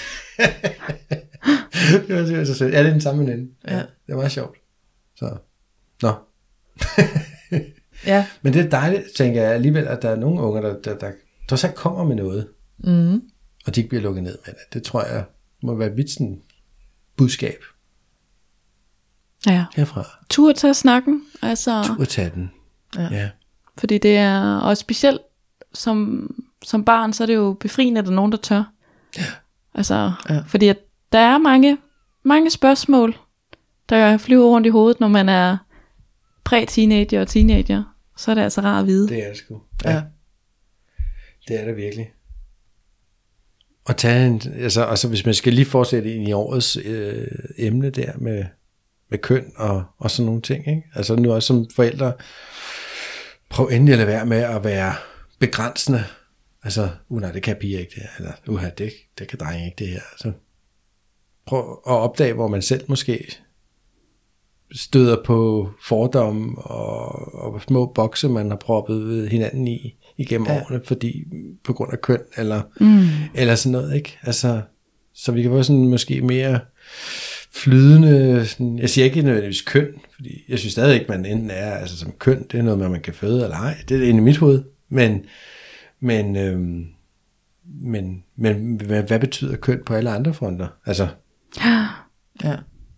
Det var, det var så sødt. Ja, det er den samme veninde. Ja. Det var meget sjovt. Så, nå. Ja. Men det er dejligt, tænker jeg alligevel, at der er nogle unger, der, der, der, der så kommer med noget, mm. og de ikke bliver lukket ned med det. Det tror jeg må være vitsen budskab. Ja. Herfra. Tur til at snakken. Altså, Tur til den. Ja. Ja. Fordi det er også specielt som, som barn, så er det jo befriende, at der er nogen, der tør. Ja. Altså, ja. Fordi at der er mange, mange spørgsmål, der flyver rundt i hovedet, når man er præ-teenager og teenager. Så er det altså rart at vide. Det er det sgu. Ja. Ja. Det er det virkelig. Og tage en, altså, altså hvis man skal lige fortsætte ind i årets øh, emne der med, med køn og, og sådan nogle ting, ikke? Altså nu også som forældre, prøv endelig at lade være med at være begrænsende. Altså, uh, nej, det kan piger ikke det her, eller uh, det, det kan drenge ikke det her. Altså, prøv at opdage, hvor man selv måske støder på fordomme og, og små bokse, man har proppet hinanden i igennem ja. Årene, fordi på grund af køn, eller, mm. eller sådan noget, ikke? Altså, så vi kan være sådan måske mere flydende, sådan, jeg siger ikke nødvendigvis køn, fordi jeg synes stadig ikke, man enten er, altså som køn, det er noget, man kan føde eller ej, det er inde i mit hoved, men Men, øhm, men, men hvad, hvad betyder køn på alle andre fronter? Altså. Ja.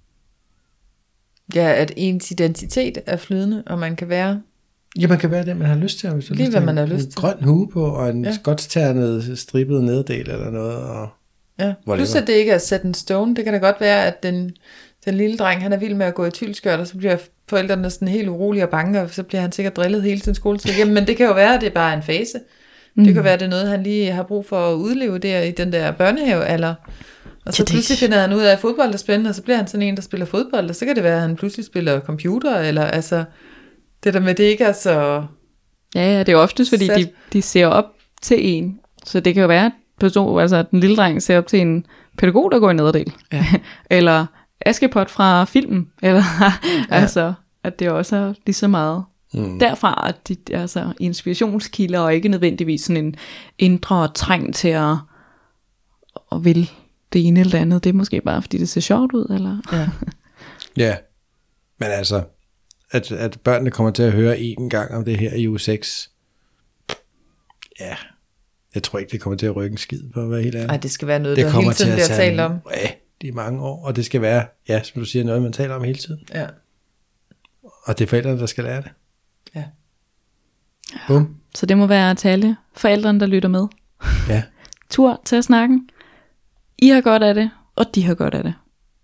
Ja, at ens identitet er flydende, og man kan være. Ja, man kan være det, man har lyst til. Hvis lige lyst hvad man har lyst til. En grøn hue på, og en ja. skotsternet stribet neddel eller noget. Og ja, plus at det ikke er set in stone. Det kan da godt være, at den, den lille dreng, han er vild med at gå i tylskørt, og så bliver forældrene sådan helt urolige og bange, og så bliver han sikkert drillet hele sin skoletid igennem. Men det kan jo være, at det er bare en fase. Mm. Det kan være, det er noget, han lige har brug for at udleve der i den der børnehavealder. Og så Ja, det- pludselig finder han ud af, at fodbold er spændende, og så bliver han sådan en, der spiller fodbold, og så kan det være, at han pludselig spiller computer, eller altså, det der med, det ikke er så... Ja, ja, det er jo oftest, fordi Sat. de, de ser op til en. Så det kan jo være, at person, altså, den lille dreng ser op til en pædagog, der går i nederdel. Ja. Eller Askepot fra filmen. Eller, ja. Altså, at det også er lige så meget mm. derfra, at de altså, inspirationskilder, og ikke nødvendigvis sådan en indre træng til at, at ville det ene eller det andet. Det er måske bare, fordi det ser sjovt ud. Eller? Ja. Ja, men altså, at, at børnene kommer til at høre en gang om det her i uge seks, ja, jeg tror ikke, det kommer til at rykke en skid på at være helt ærlig. Ej, det skal være noget, Det der kommer hele tiden til at bliver tage talt om. Ja, det er mange år, og det skal være, ja, som du siger, noget, man taler om hele tiden. Ja. Og det er forældrene, der skal lære det. Ja. Bum. Så det må være til alle forældrene, der lytter med. Ja. Tur til at snakken. I har godt af det, og de har godt af det.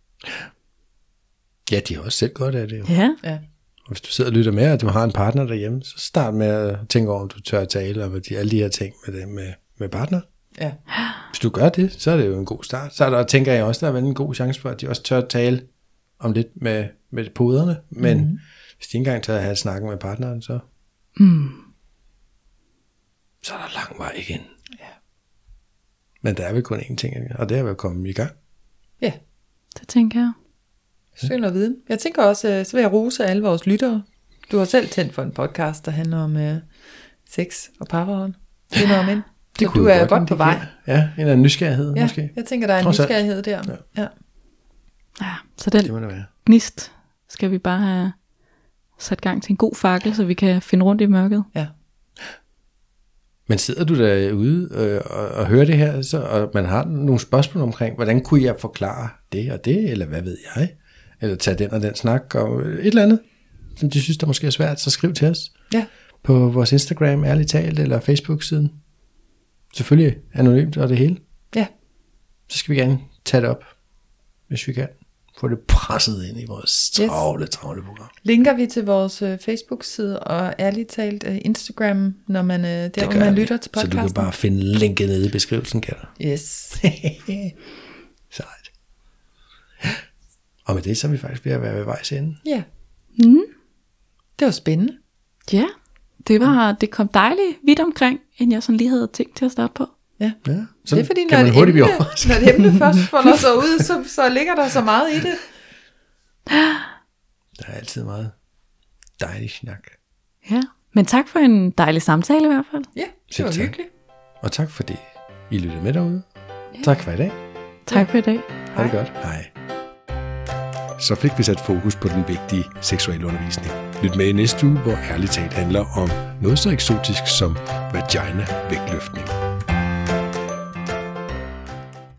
Ja, de har også selv godt af det. Jo. Ja. Ja. Og hvis du sidder og lytter med, og du har en partner derhjemme, så start med at tænke over, om du tør at tale om de, alle de her ting med, dem, med, med partner. Ja. Hvis du gør det, så er det jo en god start. Så er der, tænker jeg også, der er vel en god chance for, at de også tør at tale om lidt med, med poderne. Men mm-hmm. hvis de ikke engang tør at have snakken med partneren, så, Mm. så er der lang vej igen. Ja. Men der er vel kun én ting, og det er vel at komme i gang. Ja. Det tænker jeg. Søg noget viden. Jeg tænker også, øh, så vil jeg rose alle vores lyttere. Du har selv tændt for en podcast, der handler om øh, sex og parforhold. Det er noget om mænd. Så kunne du jo er godt på indikere. vej. Ja, en eller anden nysgerrighed Ja, måske. jeg tænker, der er en Trods alt. nysgerrighed der. Ja. Ja. Ja, så den Det må det være. gnist skal vi bare have sat gang til en god fakkel, så vi kan finde rundt i mørket. Ja. Men sidder du derude øh, og, og hører det her, så, og man har nogle spørgsmål omkring, hvordan kunne jeg forklare det og det, eller hvad ved jeg, eller tage den og den snak, og et eller andet, som de synes, der måske er svært, så skriv til os Ja. på vores Instagram, ærligt talt, eller Facebook-siden. Selvfølgelig anonymt og det hele. Ja. Så skal vi gerne tage det op, hvis vi kan. Få det presset ind i vores travle, travle program. Linker vi til vores øh, Facebook-side og ærligt talt øh, Instagram, når man, øh, der, Det hvor gør man vi. lytter til podcasten. Så du kan bare finde linket nede i beskrivelsen, kan du? Yes. Sejt. Og med det, så er vi faktisk ved at være ved vejs ende. Ja. Mm. Det var spændende. Ja, det, var, det kom dejligt vidt omkring, end jeg sådan lige havde tænkt til at starte på. Ja. Ja, så Det er fordi, kan når man et, hurtigt blive emne, overrasket. når et emne først folder sig ud, så, så ligger der så meget i det. Der er altid meget dejlig snak. Ja, men tak for en dejlig samtale i hvert fald. Ja, det Selv var tak. hyggeligt. Og tak fordi I lyttede med derude. Tak for i dag. Tak for i dag. Ha' det godt. Hej. Så fik vi sat fokus på den vigtige seksualundervisning. Lyt med i næste uge, hvor ærligt talt handler om noget så eksotisk som vagina-vægtløftning.